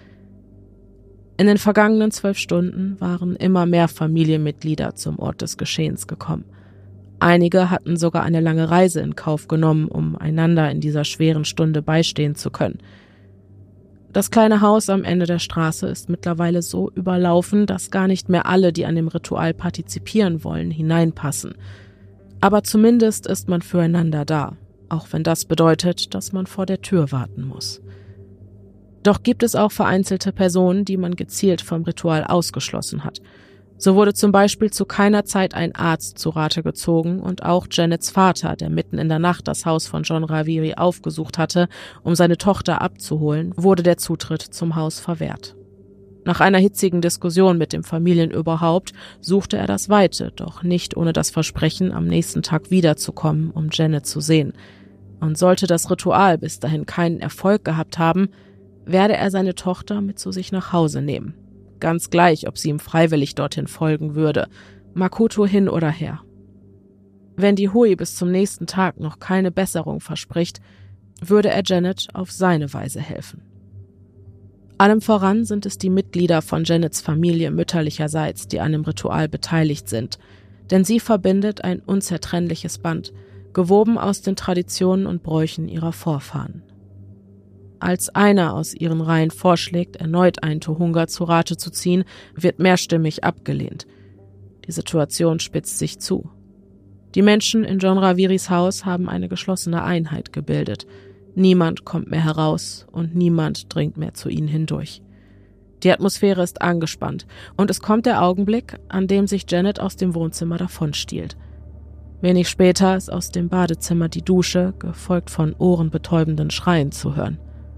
In den vergangenen 12 Stunden waren immer mehr Familienmitglieder zum Ort des Geschehens gekommen. Einige hatten sogar eine lange Reise in Kauf genommen, um einander in dieser schweren Stunde beistehen zu können. Das kleine Haus am Ende der Straße ist mittlerweile so überlaufen, dass gar nicht mehr alle, die an dem Ritual partizipieren wollen, hineinpassen. Aber zumindest ist man füreinander da, auch wenn das bedeutet, dass man vor der Tür warten muss. Doch gibt es auch vereinzelte Personen, die man gezielt vom Ritual ausgeschlossen hat. So wurde zum Beispiel zu keiner Zeit ein Arzt zu Rate gezogen und auch Janets Vater, der mitten in der Nacht das Haus von John Raviri aufgesucht hatte, um seine Tochter abzuholen, wurde der Zutritt zum Haus verwehrt. Nach einer hitzigen Diskussion mit dem Familienoberhaupt suchte er das Weite, doch nicht ohne das Versprechen, am nächsten Tag wiederzukommen, um Janet zu sehen. Und sollte das Ritual bis dahin keinen Erfolg gehabt haben, werde er seine Tochter mit zu sich nach Hause nehmen. Ganz gleich, ob sie ihm freiwillig dorthin folgen würde, Makoto hin oder her. Wenn die Hui bis zum nächsten Tag noch keine Besserung verspricht, würde er Janet auf seine Weise helfen. Allem voran sind es die Mitglieder von Janets Familie mütterlicherseits, die an dem Ritual beteiligt sind, denn sie verbindet ein unzertrennliches Band, gewoben aus den Traditionen und Bräuchen ihrer Vorfahren. Als einer aus ihren Reihen vorschlägt, erneut einen Tohunga zu Rate zu ziehen, wird mehrstimmig abgelehnt. Die Situation spitzt sich zu. Die Menschen in John Raviris Haus haben eine geschlossene Einheit gebildet. Niemand kommt mehr heraus und niemand dringt mehr zu ihnen hindurch. Die Atmosphäre ist angespannt und es kommt der Augenblick, an dem sich Janet aus dem Wohnzimmer davonstiehlt. Wenig später ist aus dem Badezimmer die Dusche, gefolgt von ohrenbetäubenden Schreien zu hören.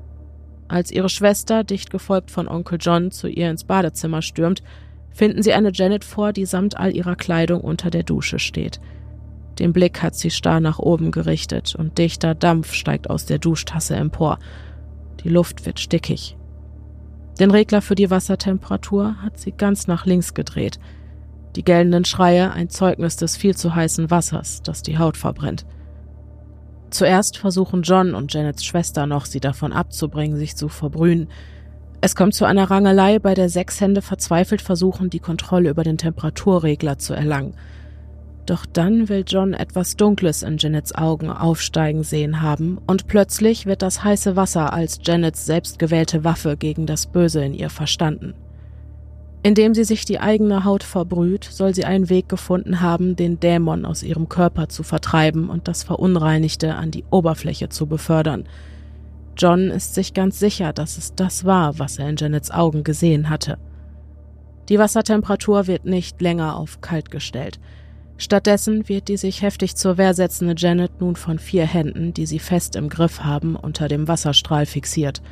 Als ihre Schwester, dicht gefolgt von Onkel John, zu ihr ins Badezimmer stürmt, finden sie eine Janet vor, die samt all ihrer Kleidung unter der Dusche steht. Den Blick hat sie starr nach oben gerichtet und dichter Dampf steigt aus der Duschtasse empor. Die Luft wird stickig. Den Regler für die Wassertemperatur hat sie ganz nach links gedreht. Die gellenden Schreie ein Zeugnis des viel zu heißen Wassers, das die Haut verbrennt. Zuerst versuchen John und Janets Schwester noch, sie davon abzubringen, sich zu verbrühen. Es kommt zu einer Rangelei, bei der 6 Hände verzweifelt versuchen, die Kontrolle über den Temperaturregler zu erlangen. Doch dann will John etwas Dunkles in Janets Augen aufsteigen sehen haben und plötzlich wird das heiße Wasser als Janets selbstgewählte Waffe gegen das Böse in ihr verstanden. Indem sie sich die eigene Haut verbrüht, soll sie einen Weg gefunden haben, den Dämon aus ihrem Körper zu vertreiben und das Verunreinigte an die Oberfläche zu befördern. John ist sich ganz sicher, dass es das war, was er in Janets Augen gesehen hatte. Die Wassertemperatur wird nicht länger auf kalt gestellt. Stattdessen wird die sich heftig zur Wehr setzende Janet nun von 4 Händen, die sie fest im Griff haben, unter dem Wasserstrahl fixiert.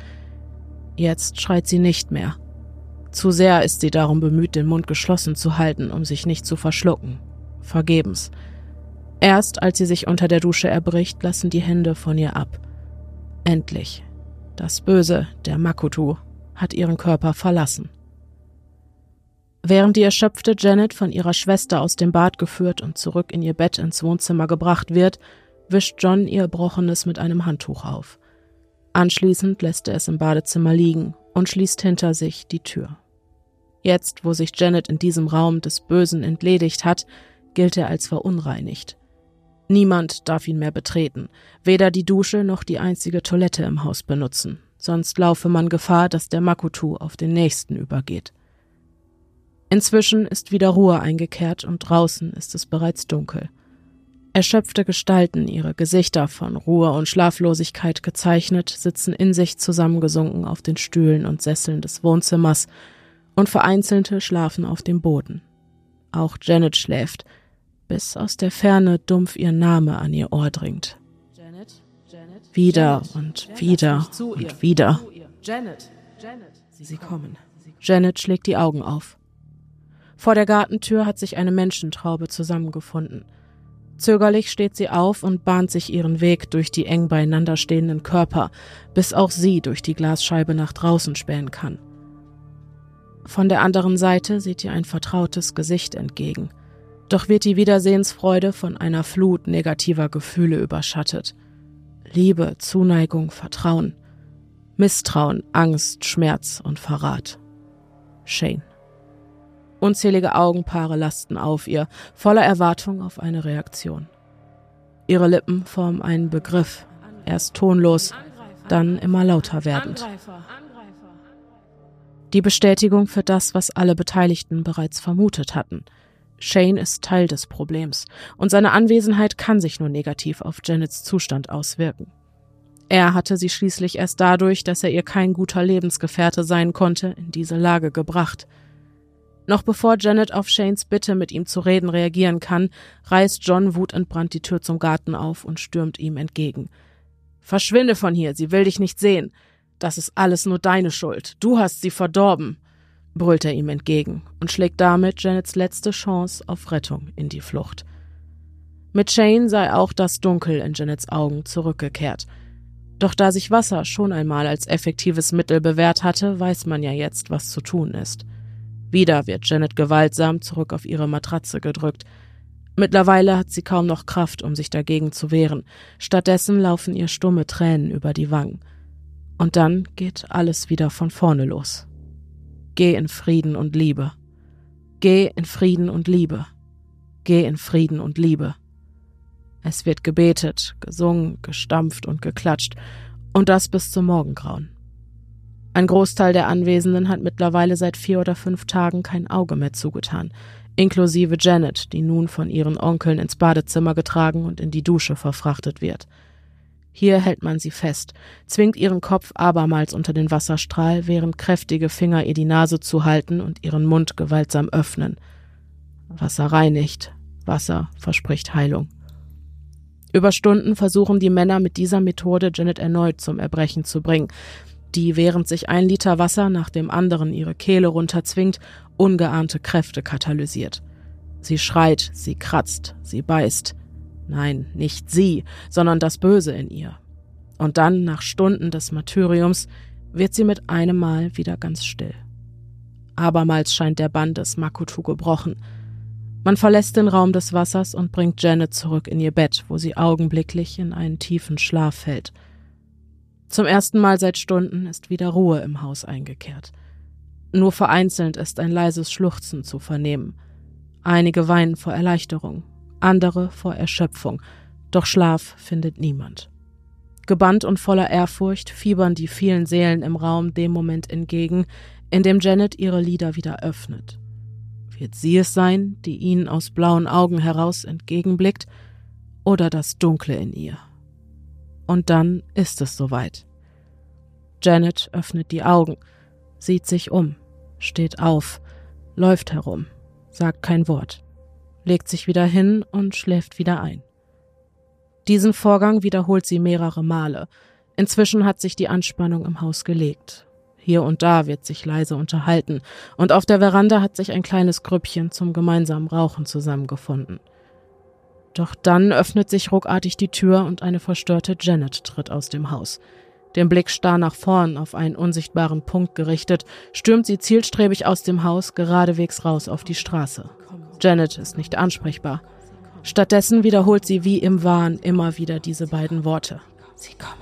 Jetzt schreit sie nicht mehr. Zu sehr ist sie darum bemüht, den Mund geschlossen zu halten, um sich nicht zu verschlucken. Vergebens. Erst als sie sich unter der Dusche erbricht, lassen die Hände von ihr ab. Endlich. Das Böse, der Makutu, hat ihren Körper verlassen. Während die erschöpfte Janet von ihrer Schwester aus dem Bad geführt und zurück in ihr Bett ins Wohnzimmer gebracht wird, wischt John ihr Erbrochenes mit einem Handtuch auf. Anschließend lässt er es im Badezimmer liegen und schließt hinter sich die Tür. Jetzt, wo sich Janet in diesem Raum des Bösen entledigt hat, gilt er als verunreinigt. Niemand darf ihn mehr betreten, weder die Dusche noch die einzige Toilette im Haus benutzen, sonst laufe man Gefahr, dass der Makutu auf den Nächsten übergeht. Inzwischen ist wieder Ruhe eingekehrt und draußen ist es bereits dunkel. Erschöpfte Gestalten, ihre Gesichter von Ruhe und Schlaflosigkeit gezeichnet, sitzen in sich zusammengesunken auf den Stühlen und Sesseln des Wohnzimmers und Vereinzelte schlafen auf dem Boden. Auch Janet schläft, bis aus der Ferne dumpf ihr Name an ihr Ohr dringt. Wieder und wieder und wieder. Sie kommen. Janet schlägt die Augen auf. Vor der Gartentür hat sich eine Menschentraube zusammengefunden. Zögerlich steht sie auf und bahnt sich ihren Weg durch die eng beieinander stehenden Körper, bis auch sie durch die Glasscheibe nach draußen spähen kann. Von der anderen Seite sieht ihr ein vertrautes Gesicht entgegen. Doch wird die Wiedersehensfreude von einer Flut negativer Gefühle überschattet. Liebe, Zuneigung, Vertrauen, Misstrauen, Angst, Schmerz und Verrat. Shane. Unzählige Augenpaare lasten auf ihr, voller Erwartung auf eine Reaktion. Ihre Lippen formen einen Begriff, erst tonlos, dann immer lauter werdend. Die Bestätigung für das, was alle Beteiligten bereits vermutet hatten. Shane ist Teil des Problems und seine Anwesenheit kann sich nur negativ auf Janets Zustand auswirken. Er hatte sie schließlich erst dadurch, dass er ihr kein guter Lebensgefährte sein konnte, in diese Lage gebracht. Noch bevor Janet auf Shanes Bitte, mit ihm zu reden, reagieren kann, reißt John wutentbrannt die Tür zum Garten auf und stürmt ihm entgegen. »Verschwinde von hier, sie will dich nicht sehen. Das ist alles nur deine Schuld. Du hast sie verdorben«, brüllt er ihm entgegen und schlägt damit Janets letzte Chance auf Rettung in die Flucht. Mit Shane sei auch das Dunkel in Janets Augen zurückgekehrt. Doch da sich Wasser schon einmal als effektives Mittel bewährt hatte, weiß man ja jetzt, was zu tun ist. Wieder wird Janet gewaltsam zurück auf ihre Matratze gedrückt. Mittlerweile hat sie kaum noch Kraft, um sich dagegen zu wehren. Stattdessen laufen ihr stumme Tränen über die Wangen. Und dann geht alles wieder von vorne los. Geh in Frieden und Liebe. Geh in Frieden und Liebe. Geh in Frieden und Liebe. Es wird gebetet, gesungen, gestampft und geklatscht. Und das bis zum Morgengrauen. Ein Großteil der Anwesenden hat mittlerweile seit 4 oder 5 Tagen kein Auge mehr zugetan, inklusive Janet, die nun von ihren Onkeln ins Badezimmer getragen und in die Dusche verfrachtet wird. Hier hält man sie fest, zwingt ihren Kopf abermals unter den Wasserstrahl, während kräftige Finger ihr die Nase zuhalten und ihren Mund gewaltsam öffnen. Wasser reinigt, Wasser verspricht Heilung. Über Stunden versuchen die Männer mit dieser Methode Janet erneut zum Erbrechen zu bringen, die, während sich 1 Liter Wasser nach dem anderen ihre Kehle runterzwingt, ungeahnte Kräfte katalysiert. Sie schreit, sie kratzt, sie beißt. Nein, nicht sie, sondern das Böse in ihr. Und dann, nach Stunden des Martyriums, wird sie mit einem Mal wieder ganz still. Abermals scheint der Bann des Makutu gebrochen. Man verlässt den Raum des Wassers und bringt Janet zurück in ihr Bett, wo sie augenblicklich in einen tiefen Schlaf fällt. Zum ersten Mal seit Stunden ist wieder Ruhe im Haus eingekehrt. Nur vereinzelt ist ein leises Schluchzen zu vernehmen. Einige weinen vor Erleichterung, andere vor Erschöpfung, doch Schlaf findet niemand. Gebannt und voller Ehrfurcht fiebern die vielen Seelen im Raum dem Moment entgegen, in dem Janet ihre Lider wieder öffnet. Wird sie es sein, die ihnen aus blauen Augen heraus entgegenblickt, oder das Dunkle in ihr? Und dann ist es soweit. Janet öffnet die Augen, sieht sich um, steht auf, läuft herum, sagt kein Wort, legt sich wieder hin und schläft wieder ein. Diesen Vorgang wiederholt sie mehrere Male. Inzwischen hat sich die Anspannung im Haus gelegt. Hier und da wird sich leise unterhalten, und auf der Veranda hat sich ein kleines Grüppchen zum gemeinsamen Rauchen zusammengefunden. Doch dann öffnet sich ruckartig die Tür und eine verstörte Janet tritt aus dem Haus. Den Blick starr nach vorn auf einen unsichtbaren Punkt gerichtet, stürmt sie zielstrebig aus dem Haus geradewegs raus auf die Straße. Janet ist nicht ansprechbar. Stattdessen wiederholt sie wie im Wahn immer wieder diese beiden Worte. Sie kommen.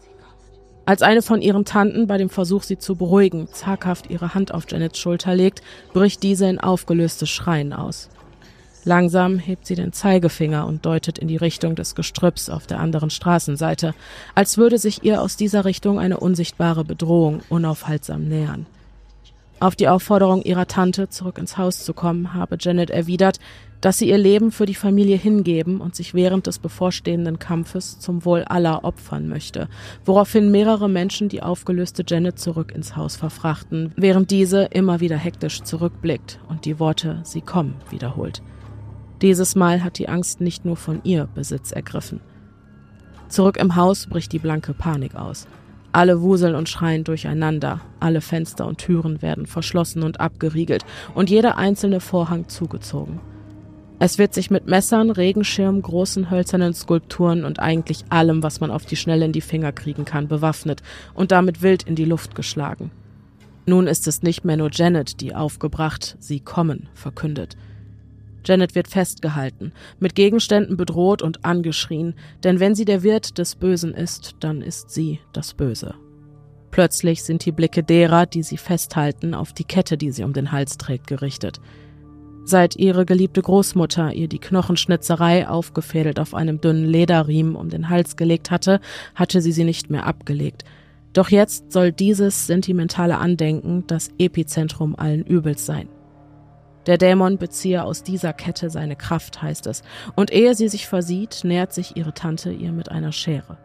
Als eine von ihren Tanten bei dem Versuch, sie zu beruhigen, zaghaft ihre Hand auf Janets Schulter legt, bricht diese in aufgelöstes Schreien aus. Langsam hebt sie den Zeigefinger und deutet in die Richtung des Gestrüpps auf der anderen Straßenseite, als würde sich ihr aus dieser Richtung eine unsichtbare Bedrohung unaufhaltsam nähern. Auf die Aufforderung ihrer Tante, zurück ins Haus zu kommen, habe Janet erwidert, dass sie ihr Leben für die Familie hingeben und sich während des bevorstehenden Kampfes zum Wohl aller opfern möchte, woraufhin mehrere Menschen die aufgelöste Janet zurück ins Haus verfrachten, während diese immer wieder hektisch zurückblickt und die Worte „Sie kommen“ wiederholt. Dieses Mal hat die Angst nicht nur von ihr Besitz ergriffen. Zurück im Haus bricht die blanke Panik aus. Alle wuseln und schreien durcheinander, alle Fenster und Türen werden verschlossen und abgeriegelt und jeder einzelne Vorhang zugezogen. Es wird sich mit Messern, Regenschirmen, großen hölzernen Skulpturen und eigentlich allem, was man auf die Schnelle in die Finger kriegen kann, bewaffnet und damit wild in die Luft geschlagen. Nun ist es nicht mehr nur Janet, die aufgebracht „Sie kommen“ verkündet. Janet wird festgehalten, mit Gegenständen bedroht und angeschrien, denn wenn sie der Wirt des Bösen ist, dann ist sie das Böse. Plötzlich sind die Blicke derer, die sie festhalten, auf die Kette, die sie um den Hals trägt, gerichtet. Seit ihre geliebte Großmutter ihr die Knochenschnitzerei aufgefädelt auf einem dünnen Lederriemen um den Hals gelegt hatte, hatte sie nicht mehr abgelegt. Doch jetzt soll dieses sentimentale Andenken das Epizentrum allen Übels sein. Der Dämon beziehe aus dieser Kette seine Kraft, heißt es, und ehe sie sich versieht, nähert sich ihre Tante ihr mit einer Schere.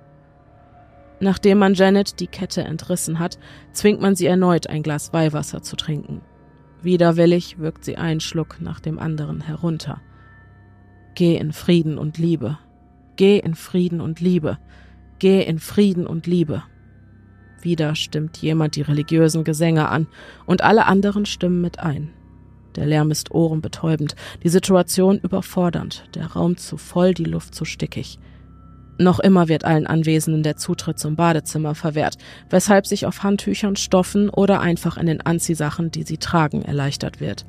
Nachdem man Janet die Kette entrissen hat, zwingt man sie erneut, ein Glas Weihwasser zu trinken. Widerwillig wirkt sie einen Schluck nach dem anderen herunter. Geh in Frieden und Liebe. Geh in Frieden und Liebe. Geh in Frieden und Liebe. Wieder stimmt jemand die religiösen Gesänge an und alle anderen stimmen mit ein. Der Lärm ist ohrenbetäubend, die Situation überfordernd, der Raum zu voll, die Luft zu stickig. Noch immer wird allen Anwesenden der Zutritt zum Badezimmer verwehrt, weshalb sich auf Handtüchern, Stoffen oder einfach in den Anziehsachen, die sie tragen, erleichtert wird.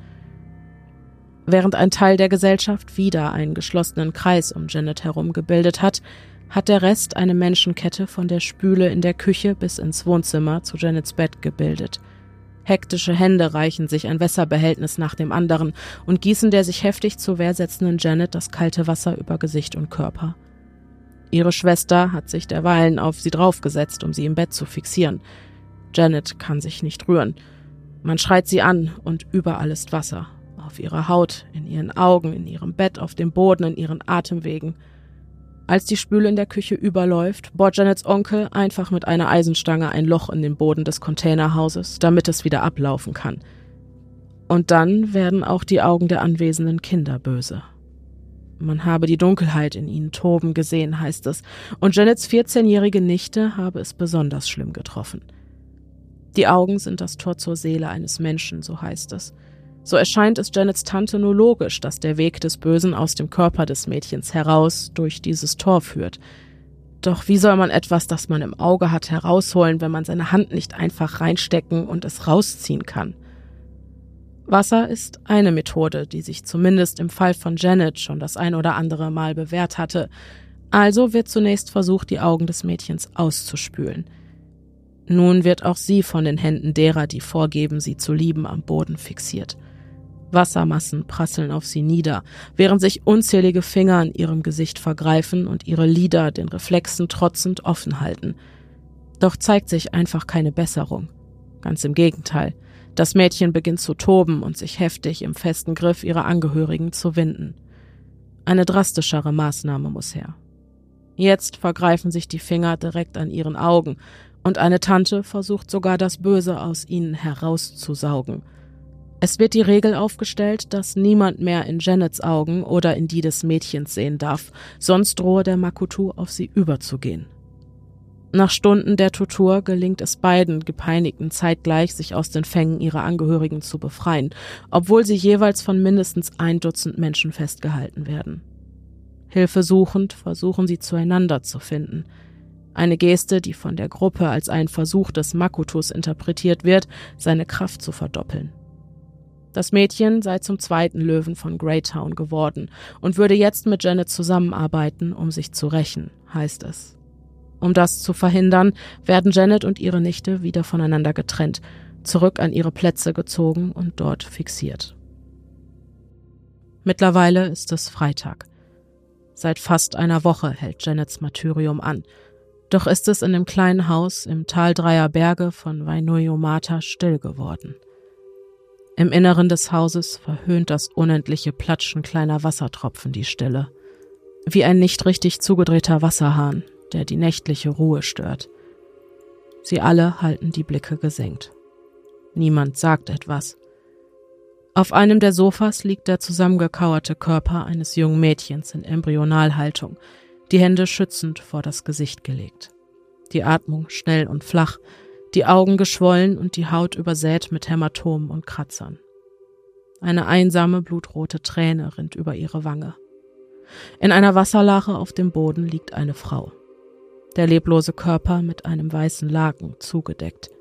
Während ein Teil der Gesellschaft wieder einen geschlossenen Kreis um Janet herum gebildet hat, hat der Rest eine Menschenkette von der Spüle in der Küche bis ins Wohnzimmer zu Janets Bett gebildet. Hektische Hände reichen sich ein Wässerbehältnis nach dem anderen und gießen der sich heftig zur Wehr setzenden Janet das kalte Wasser über Gesicht und Körper. Ihre Schwester hat sich derweilen auf sie draufgesetzt, um sie im Bett zu fixieren. Janet kann sich nicht rühren. Man schreit sie an und überall ist Wasser. Auf ihrer Haut, in ihren Augen, in ihrem Bett, auf dem Boden, in ihren Atemwegen. Als die Spüle in der Küche überläuft, bohrt Janets Onkel einfach mit einer Eisenstange ein Loch in den Boden des Containerhauses, damit es wieder ablaufen kann. Und dann werden auch die Augen der anwesenden Kinder böse. Man habe die Dunkelheit in ihnen toben gesehen, heißt es, und Janets 14-jährige Nichte habe es besonders schlimm getroffen. Die Augen sind das Tor zur Seele eines Menschen, so heißt es. So erscheint es Janets Tante nur logisch, dass der Weg des Bösen aus dem Körper des Mädchens heraus durch dieses Tor führt. Doch wie soll man etwas, das man im Auge hat, herausholen, wenn man seine Hand nicht einfach reinstecken und es rausziehen kann? Wasser ist eine Methode, die sich zumindest im Fall von Janet schon das ein oder andere Mal bewährt hatte. Also wird zunächst versucht, die Augen des Mädchens auszuspülen. Nun wird auch sie von den Händen derer, die vorgeben, sie zu lieben, am Boden fixiert. Wassermassen prasseln auf sie nieder, während sich unzählige Finger an ihrem Gesicht vergreifen und ihre Lider den Reflexen trotzend offen halten. Doch zeigt sich einfach keine Besserung. Ganz im Gegenteil. Das Mädchen beginnt zu toben und sich heftig im festen Griff ihrer Angehörigen zu winden. Eine drastischere Maßnahme muss her. Jetzt vergreifen sich die Finger direkt an ihren Augen und eine Tante versucht sogar das Böse aus ihnen herauszusaugen. Es wird die Regel aufgestellt, dass niemand mehr in Janets Augen oder in die des Mädchens sehen darf, sonst drohe der Makutu auf sie überzugehen. Nach Stunden der Tortur gelingt es beiden Gepeinigten zeitgleich, sich aus den Fängen ihrer Angehörigen zu befreien, obwohl sie jeweils von mindestens 1 Dutzend Menschen festgehalten werden. Hilfesuchend versuchen sie zueinander zu finden. Eine Geste, die von der Gruppe als ein Versuch des Makutus interpretiert wird, seine Kraft zu verdoppeln. Das Mädchen sei zum 2. Löwen von Greytown geworden und würde jetzt mit Janet zusammenarbeiten, um sich zu rächen, heißt es. Um das zu verhindern, werden Janet und ihre Nichte wieder voneinander getrennt, zurück an ihre Plätze gezogen und dort fixiert. Mittlerweile ist es Freitag. Seit fast einer Woche hält Janets Martyrium an, doch ist es in dem kleinen Haus im Tal 3 Berge von Wainuiomata still geworden. Im Inneren des Hauses verhöhnt das unendliche Platschen kleiner Wassertropfen die Stille, wie ein nicht richtig zugedrehter Wasserhahn, der die nächtliche Ruhe stört. Sie alle halten die Blicke gesenkt. Niemand sagt etwas. Auf einem der Sofas liegt der zusammengekauerte Körper eines jungen Mädchens in Embryonalhaltung, die Hände schützend vor das Gesicht gelegt. Die Atmung schnell und flach, die Augen geschwollen und die Haut übersät mit Hämatomen und Kratzern. Eine einsame, blutrote Träne rinnt über ihre Wange. In einer Wasserlache auf dem Boden liegt eine Frau. Der leblose Körper mit einem weißen Laken zugedeckt.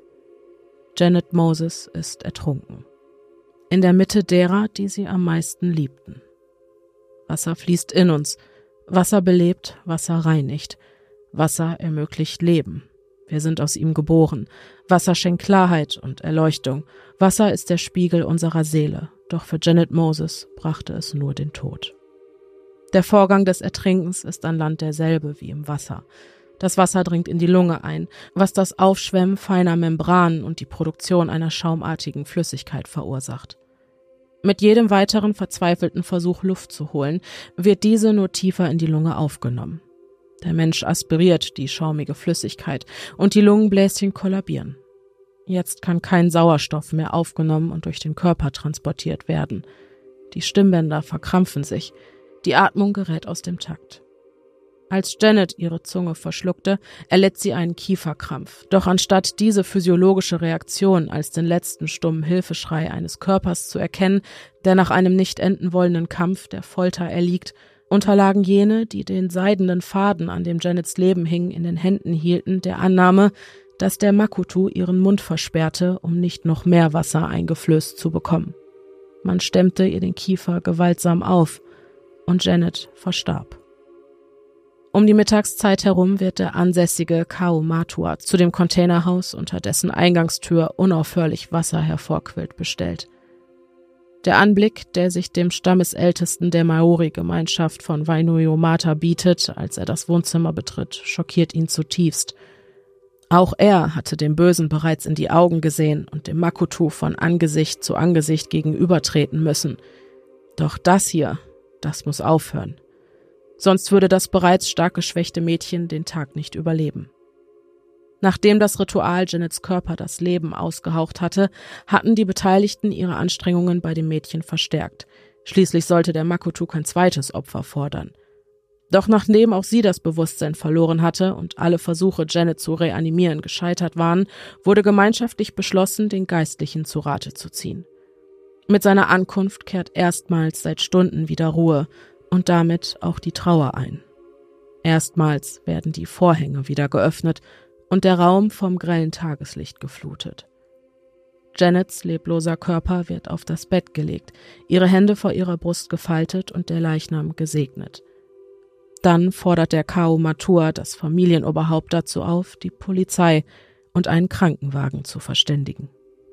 Janet Moses ist ertrunken. In der Mitte derer, die sie am meisten liebten. Wasser fließt in uns. Wasser belebt, Wasser reinigt. Wasser ermöglicht Leben. Wir sind aus ihm geboren. Wasser schenkt Klarheit und Erleuchtung. Wasser ist der Spiegel unserer Seele. Doch für Janet Moses brachte es nur den Tod. Der Vorgang des Ertrinkens ist an Land derselbe wie im Wasser. Das Wasser dringt in die Lunge ein, was das Aufschwemmen feiner Membranen und die Produktion einer schaumartigen Flüssigkeit verursacht. Mit jedem weiteren verzweifelten Versuch, Luft zu holen, wird diese nur tiefer in die Lunge aufgenommen. Der Mensch aspiriert die schaumige Flüssigkeit und die Lungenbläschen kollabieren. Jetzt kann kein Sauerstoff mehr aufgenommen und durch den Körper transportiert werden. Die Stimmbänder verkrampfen sich, die Atmung gerät aus dem Takt. Als Janet ihre Zunge verschluckte, erlitt sie einen Kieferkrampf. Doch anstatt diese physiologische Reaktion als den letzten stummen Hilfeschrei eines Körpers zu erkennen, der nach einem nicht enden wollenden Kampf der Folter erliegt, unterlagen jene, die den seidenen Faden, an dem Janets Leben hing, in den Händen hielten, der Annahme, dass der Makutu ihren Mund versperrte, um nicht noch mehr Wasser eingeflößt zu bekommen. Man stemmte ihr den Kiefer gewaltsam auf und Janet verstarb. Um die Mittagszeit herum wird der ansässige Kau Matua zu dem Containerhaus, unter dessen Eingangstür unaufhörlich Wasser hervorquillt, bestellt. Der Anblick, der sich dem Stammesältesten der Maori-Gemeinschaft von Wainuiomata bietet, als er das Wohnzimmer betritt, schockiert ihn zutiefst. Auch er hatte dem Bösen bereits in die Augen gesehen und dem Makutu von Angesicht zu Angesicht gegenübertreten müssen. Doch das hier, das muss aufhören. Sonst würde das bereits stark geschwächte Mädchen den Tag nicht überleben. Nachdem das Ritual Janets Körper das Leben ausgehaucht hatte, hatten die Beteiligten ihre Anstrengungen bei dem Mädchen verstärkt. Schließlich sollte der Makutu kein zweites Opfer fordern. Doch nachdem auch sie das Bewusstsein verloren hatte und alle Versuche, Janet zu reanimieren, gescheitert waren, wurde gemeinschaftlich beschlossen, den Geistlichen zu Rate zu ziehen. Mit seiner Ankunft kehrt erstmals seit Stunden wieder Ruhe und damit auch die Trauer ein. Erstmals werden die Vorhänge wieder geöffnet und der Raum vom grellen Tageslicht geflutet. Janets lebloser Körper wird auf das Bett gelegt, ihre Hände vor ihrer Brust gefaltet und der Leichnam gesegnet. Dann fordert der Kao Matua das Familienoberhaupt dazu auf, die Polizei und einen Krankenwagen zu verständigen.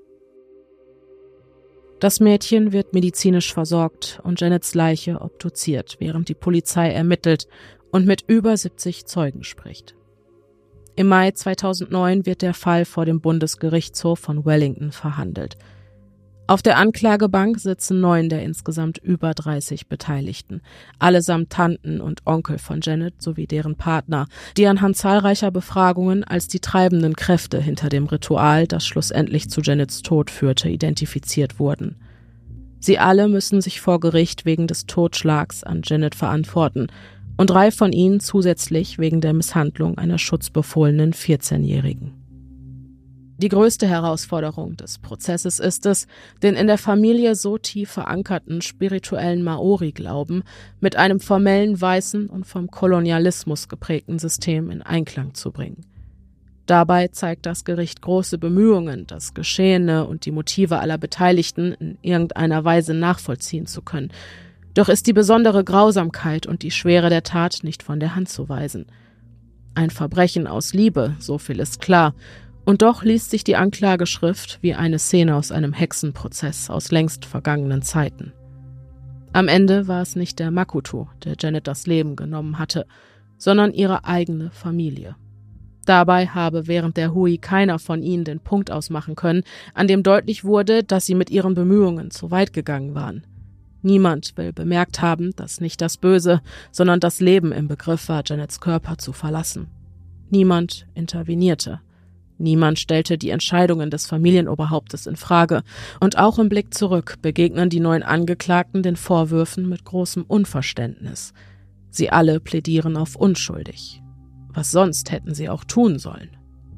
Das Mädchen wird medizinisch versorgt und Janets Leiche obduziert, während die Polizei ermittelt und mit über 70 Zeugen spricht. Im Mai 2009 wird der Fall vor dem Bundesgerichtshof von Wellington verhandelt. Auf der Anklagebank sitzen 9 der insgesamt über 30 Beteiligten, allesamt Tanten und Onkel von Janet sowie deren Partner, die anhand zahlreicher Befragungen als die treibenden Kräfte hinter dem Ritual, das schlussendlich zu Janets Tod führte, identifiziert wurden. Sie alle müssen sich vor Gericht wegen des Totschlags an Janet verantworten und 3 von ihnen zusätzlich wegen der Misshandlung einer schutzbefohlenen 14-Jährigen. Die größte Herausforderung des Prozesses ist es, den in der Familie so tief verankerten spirituellen Maori-Glauben mit einem formellen, weißen und vom Kolonialismus geprägten System in Einklang zu bringen. Dabei zeigt das Gericht große Bemühungen, das Geschehene und die Motive aller Beteiligten in irgendeiner Weise nachvollziehen zu können. Doch ist die besondere Grausamkeit und die Schwere der Tat nicht von der Hand zu weisen. Ein Verbrechen aus Liebe, so viel ist klar. Und doch liest sich die Anklageschrift wie eine Szene aus einem Hexenprozess aus längst vergangenen Zeiten. Am Ende war es nicht der Makutu, der Janet das Leben genommen hatte, sondern ihre eigene Familie. Dabei habe während der Hui keiner von ihnen den Punkt ausmachen können, an dem deutlich wurde, dass sie mit ihren Bemühungen zu weit gegangen waren. Niemand will bemerkt haben, dass nicht das Böse, sondern das Leben im Begriff war, Janets Körper zu verlassen. Niemand intervenierte. Niemand stellte die Entscheidungen des Familienoberhauptes in Frage, und auch im Blick zurück begegnen die 9 Angeklagten den Vorwürfen mit großem Unverständnis. Sie alle plädieren auf unschuldig. Was sonst hätten sie auch tun sollen?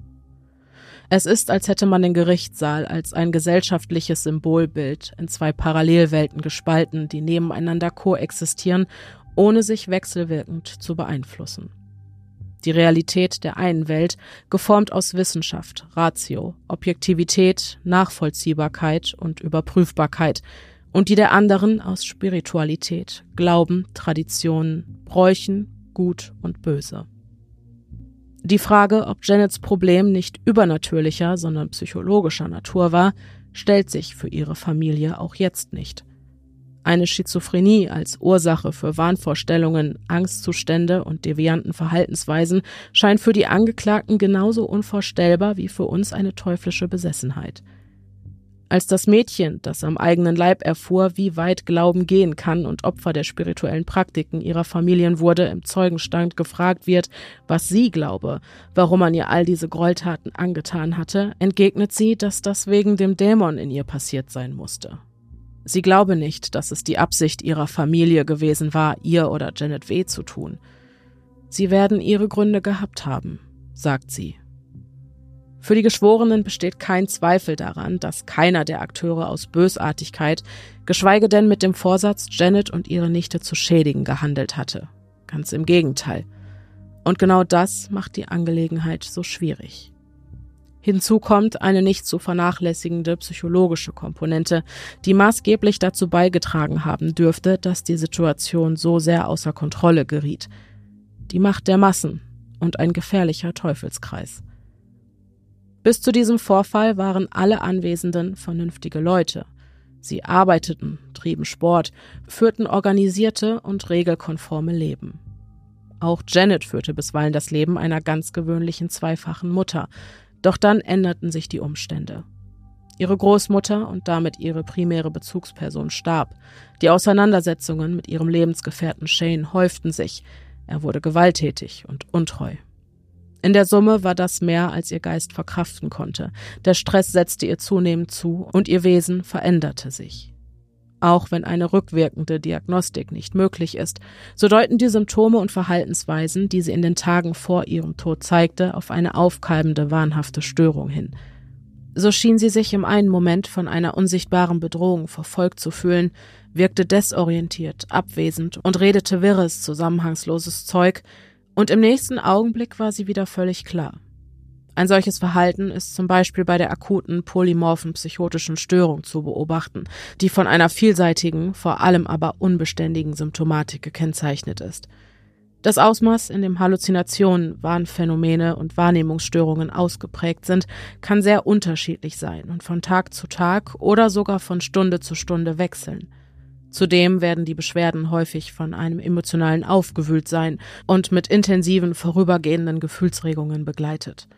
Es ist, als hätte man den Gerichtssaal als ein gesellschaftliches Symbolbild in 2 Parallelwelten gespalten, die nebeneinander koexistieren, ohne sich wechselwirkend zu beeinflussen. Die Realität der einen Welt, geformt aus Wissenschaft, Ratio, Objektivität, Nachvollziehbarkeit und Überprüfbarkeit, und die der anderen aus Spiritualität, Glauben, Traditionen, Bräuchen, Gut und Böse. Die Frage, ob Janets Problem nicht übernatürlicher, sondern psychologischer Natur war, stellt sich für ihre Familie auch jetzt nicht. Eine Schizophrenie als Ursache für Wahnvorstellungen, Angstzustände und devianten Verhaltensweisen scheint für die Angeklagten genauso unvorstellbar wie für uns eine teuflische Besessenheit. Als das Mädchen, das am eigenen Leib erfuhr, wie weit Glauben gehen kann und Opfer der spirituellen Praktiken ihrer Familien wurde, im Zeugenstand gefragt wird, was sie glaube, warum man ihr all diese Gräueltaten angetan hatte, entgegnet sie, dass das wegen dem Dämon in ihr passiert sein musste. Sie glaube nicht, dass es die Absicht ihrer Familie gewesen war, ihr oder Janet weh zu tun. Sie werden ihre Gründe gehabt haben, sagt sie. Für die Geschworenen besteht kein Zweifel daran, dass keiner der Akteure aus Bösartigkeit, geschweige denn mit dem Vorsatz, Janet und ihre Nichte zu schädigen, gehandelt hatte. Ganz im Gegenteil. Und genau das macht die Angelegenheit so schwierig. Hinzu kommt eine nicht zu vernachlässigende psychologische Komponente, die maßgeblich dazu beigetragen haben dürfte, dass die Situation so sehr außer Kontrolle geriet. Die Macht der Massen und ein gefährlicher Teufelskreis. Bis zu diesem Vorfall waren alle Anwesenden vernünftige Leute. Sie arbeiteten, trieben Sport, führten organisierte und regelkonforme Leben. Auch Janet führte bisweilen das Leben einer ganz gewöhnlichen zweifachen Mutter. Doch dann änderten sich die Umstände. Ihre Großmutter und damit ihre primäre Bezugsperson starb. Die Auseinandersetzungen mit ihrem Lebensgefährten Shane häuften sich. Er wurde gewalttätig und untreu. In der Summe war das mehr, als ihr Geist verkraften konnte. Der Stress setzte ihr zunehmend zu und ihr Wesen veränderte sich. Auch wenn eine rückwirkende Diagnostik nicht möglich ist, so deuten die Symptome und Verhaltensweisen, die sie in den Tagen vor ihrem Tod zeigte, auf eine aufkeimende, wahnhafte Störung hin. So schien sie sich im einen Moment von einer unsichtbaren Bedrohung verfolgt zu fühlen, wirkte desorientiert, abwesend und redete wirres, zusammenhangsloses Zeug, und im nächsten Augenblick war sie wieder völlig klar. Ein solches Verhalten ist zum Beispiel bei der akuten polymorphen psychotischen Störung zu beobachten, die von einer vielseitigen, vor allem aber unbeständigen Symptomatik gekennzeichnet ist. Das Ausmaß, in dem Halluzinationen, Wahnphänomene und Wahrnehmungsstörungen ausgeprägt sind, kann sehr unterschiedlich sein und von Tag zu Tag oder sogar von Stunde zu Stunde wechseln. Zudem werden die Beschwerden häufig von einem emotionalen Aufgewühltsein und mit intensiven, vorübergehenden Gefühlsregungen begleitet.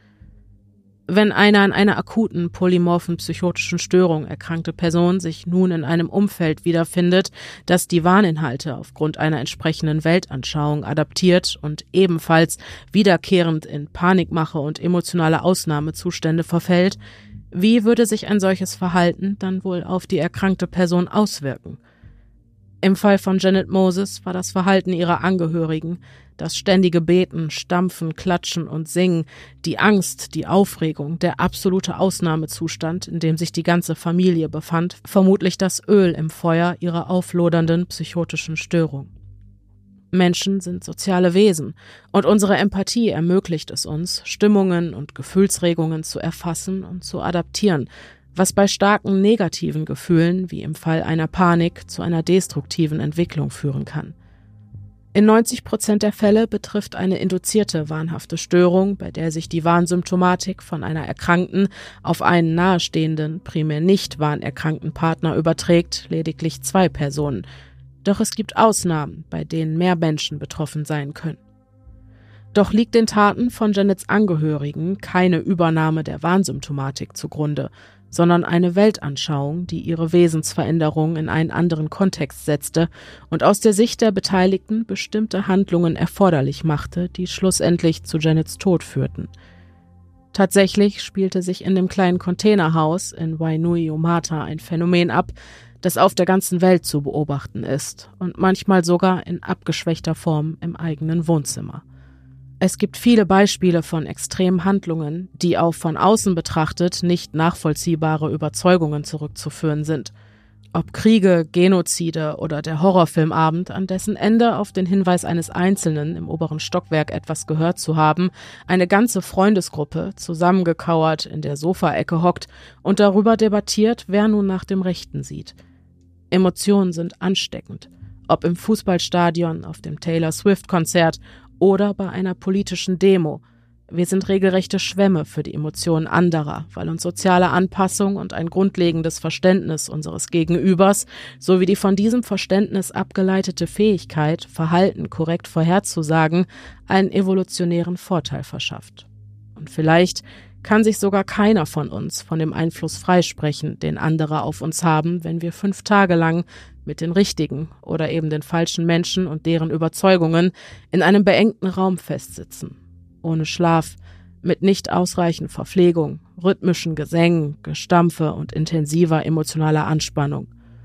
Wenn eine an einer akuten, polymorphen psychotischen Störung erkrankte Person sich nun in einem Umfeld wiederfindet, das die Wahninhalte aufgrund einer entsprechenden Weltanschauung adaptiert und ebenfalls wiederkehrend in Panikmache und emotionale Ausnahmezustände verfällt, wie würde sich ein solches Verhalten dann wohl auf die erkrankte Person auswirken? Im Fall von Janet Moses war das Verhalten ihrer Angehörigen, das ständige Beten, Stampfen, Klatschen und Singen, die Angst, die Aufregung, der absolute Ausnahmezustand, in dem sich die ganze Familie befand, vermutlich das Öl im Feuer ihrer auflodernden psychotischen Störung. Menschen sind soziale Wesen und unsere Empathie ermöglicht es uns, Stimmungen und Gefühlsregungen zu erfassen und zu adaptieren, was bei starken negativen Gefühlen, wie im Fall einer Panik, zu einer destruktiven Entwicklung führen kann. In 90% der Fälle betrifft eine induzierte wahnhafte Störung, bei der sich die Warnsymptomatik von einer Erkrankten auf einen nahestehenden, primär nicht wahnerkrankten Partner überträgt, lediglich 2 Personen. Doch es gibt Ausnahmen, bei denen mehr Menschen betroffen sein können. Doch liegt den Taten von Janets Angehörigen keine Übernahme der Warnsymptomatik zugrunde, sondern eine Weltanschauung, die ihre Wesensveränderung in einen anderen Kontext setzte und aus der Sicht der Beteiligten bestimmte Handlungen erforderlich machte, die schlussendlich zu Janets Tod führten. Tatsächlich spielte sich in dem kleinen Containerhaus in Wainuiomata ein Phänomen ab, das auf der ganzen Welt zu beobachten ist und manchmal sogar in abgeschwächter Form im eigenen Wohnzimmer. Es gibt viele Beispiele von extremen Handlungen, die auf von außen betrachtet nicht nachvollziehbare Überzeugungen zurückzuführen sind. Ob Kriege, Genozide oder der Horrorfilmabend, an dessen Ende auf den Hinweis eines Einzelnen im oberen Stockwerk etwas gehört zu haben, eine ganze Freundesgruppe zusammengekauert in der Sofaecke hockt und darüber debattiert, wer nun nach dem Rechten sieht. Emotionen sind ansteckend, ob im Fußballstadion, auf dem Taylor Swift-Konzert oder bei einer politischen Demo. Wir sind regelrechte Schwämme für die Emotionen anderer, weil uns soziale Anpassung und ein grundlegendes Verständnis unseres Gegenübers sowie die von diesem Verständnis abgeleitete Fähigkeit, Verhalten korrekt vorherzusagen, einen evolutionären Vorteil verschafft. Und vielleicht kann sich sogar keiner von uns von dem Einfluss freisprechen, den andere auf uns haben, wenn wir 5 Tage lang mit den richtigen oder eben den falschen Menschen und deren Überzeugungen in einem beengten Raum festsitzen. Ohne Schlaf, mit nicht ausreichend Verpflegung, rhythmischen Gesängen, Gestampfe und intensiver emotionaler Anspannung.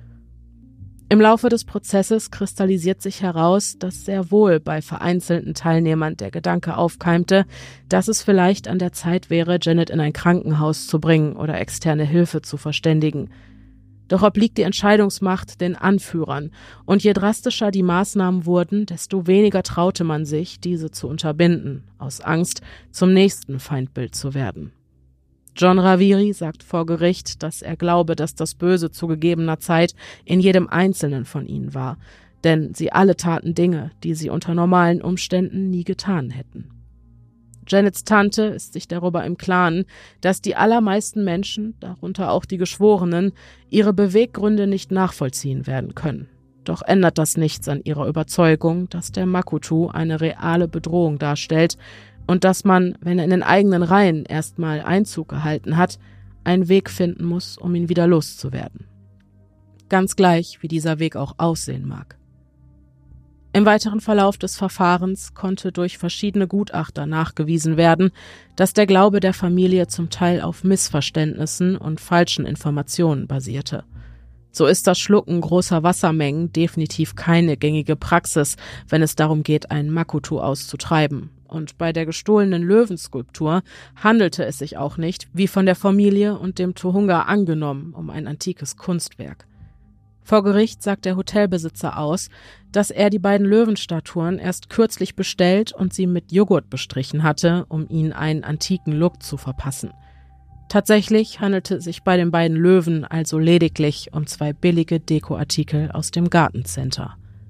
Im Laufe des Prozesses kristallisiert sich heraus, dass sehr wohl bei vereinzelten Teilnehmern der Gedanke aufkeimte, dass es vielleicht an der Zeit wäre, Janet in ein Krankenhaus zu bringen oder externe Hilfe zu verständigen. Doch obliegt die Entscheidungsmacht den Anführern, und je drastischer die Maßnahmen wurden, desto weniger traute man sich, diese zu unterbinden, aus Angst, zum nächsten Feindbild zu werden. John Raviri sagt vor Gericht, dass er glaube, dass das Böse zu gegebener Zeit in jedem Einzelnen von ihnen war, denn sie alle taten Dinge, die sie unter normalen Umständen nie getan hätten. Janets Tante ist sich darüber im Klaren, dass die allermeisten Menschen, darunter auch die Geschworenen, ihre Beweggründe nicht nachvollziehen werden können. Doch ändert das nichts an ihrer Überzeugung, dass der Makutu eine reale Bedrohung darstellt und dass man, wenn er in den eigenen Reihen erstmal Einzug gehalten hat, einen Weg finden muss, um ihn wieder loszuwerden. Ganz gleich, wie dieser Weg auch aussehen mag. Im weiteren Verlauf des Verfahrens konnte durch verschiedene Gutachter nachgewiesen werden, dass der Glaube der Familie zum Teil auf Missverständnissen und falschen Informationen basierte. So ist das Schlucken großer Wassermengen definitiv keine gängige Praxis, wenn es darum geht, einen Makuto auszutreiben. Und bei der gestohlenen Löwenskulptur handelte es sich auch nicht, wie von der Familie und dem Tohunga angenommen, um ein antikes Kunstwerk. Vor Gericht sagt der Hotelbesitzer aus, dass er die beiden Löwenstatuen erst kürzlich bestellt und sie mit Joghurt bestrichen hatte, um ihnen einen antiken Look zu verpassen. Tatsächlich handelte es sich bei den beiden Löwen also lediglich um 2 billige Dekoartikel aus dem Gartencenter.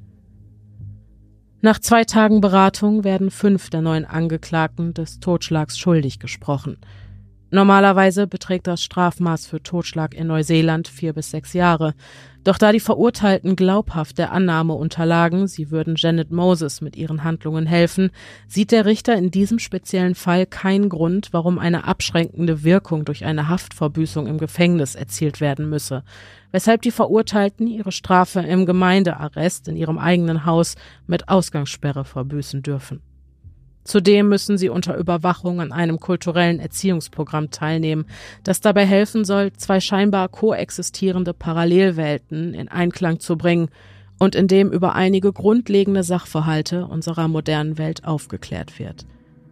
Nach 2 Tagen Beratung werden 5 der 9 Angeklagten des Totschlags schuldig gesprochen. Normalerweise beträgt das Strafmaß für Totschlag in Neuseeland 4 bis 6 Jahre. Doch da die Verurteilten glaubhaft der Annahme unterlagen, sie würden Janet Moses mit ihren Handlungen helfen, sieht der Richter in diesem speziellen Fall keinen Grund, warum eine abschränkende Wirkung durch eine Haftverbüßung im Gefängnis erzielt werden müsse, weshalb die Verurteilten ihre Strafe im Gemeindearrest in ihrem eigenen Haus mit Ausgangssperre verbüßen dürfen. Zudem müssen sie unter Überwachung an einem kulturellen Erziehungsprogramm teilnehmen, das dabei helfen soll, 2 scheinbar koexistierende Parallelwelten in Einklang zu bringen und in dem über einige grundlegende Sachverhalte unserer modernen Welt aufgeklärt wird.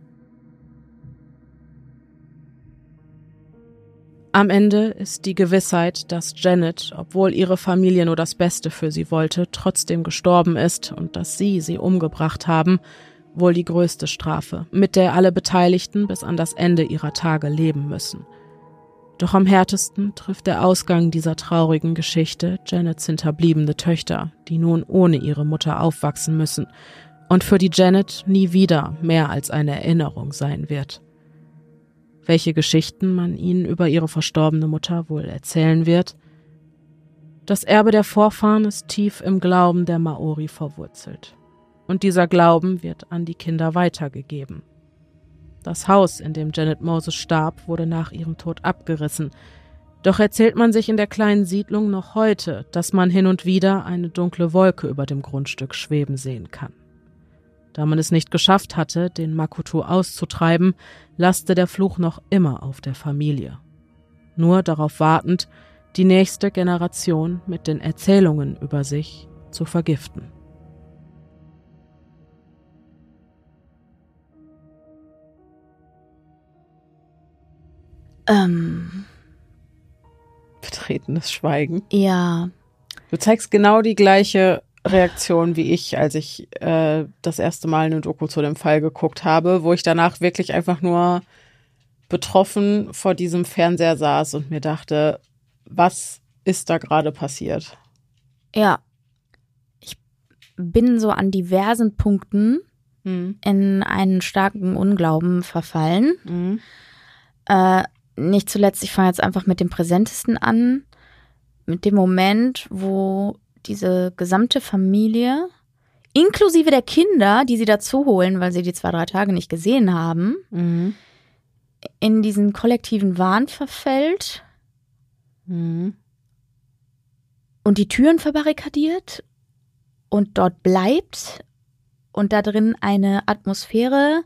Am Ende ist die Gewissheit, dass Janet, obwohl ihre Familie nur das Beste für sie wollte, trotzdem gestorben ist und dass sie umgebracht haben, wohl die größte Strafe, mit der alle Beteiligten bis an das Ende ihrer Tage leben müssen. Doch am härtesten trifft der Ausgang dieser traurigen Geschichte Janets hinterbliebene Töchter, die nun ohne ihre Mutter aufwachsen müssen und für die Janet nie wieder mehr als eine Erinnerung sein wird. Welche Geschichten man ihnen über ihre verstorbene Mutter wohl erzählen wird? Das Erbe der Vorfahren ist tief im Glauben der Maori verwurzelt. Und dieser Glauben wird an die Kinder weitergegeben. Das Haus, in dem Janet Moses starb, wurde nach ihrem Tod abgerissen. Doch erzählt man sich in der kleinen Siedlung noch heute, dass man hin und wieder eine dunkle Wolke über dem Grundstück schweben sehen kann. Da man es nicht geschafft hatte, den Makuto auszutreiben, lasste der Fluch noch immer auf der Familie. Nur darauf wartend, die nächste Generation mit den Erzählungen über sich zu vergiften. Betretenes Schweigen. Ja. Du zeigst genau die gleiche Reaktion wie ich, als ich das erste Mal eine Doku zu dem Fall geguckt habe, wo ich danach wirklich einfach nur betroffen vor diesem Fernseher saß und mir dachte, was ist da gerade passiert? Ja. Ich bin so an diversen Punkten in einen starken Unglauben verfallen. Nicht zuletzt, ich fange jetzt einfach mit dem Präsentesten an, mit dem Moment, wo diese gesamte Familie, inklusive der Kinder, die sie dazu holen, weil sie die 2-3 Tage nicht gesehen haben, in diesen kollektiven Wahn verfällt und die Türen verbarrikadiert und dort bleibt und da drin eine Atmosphäre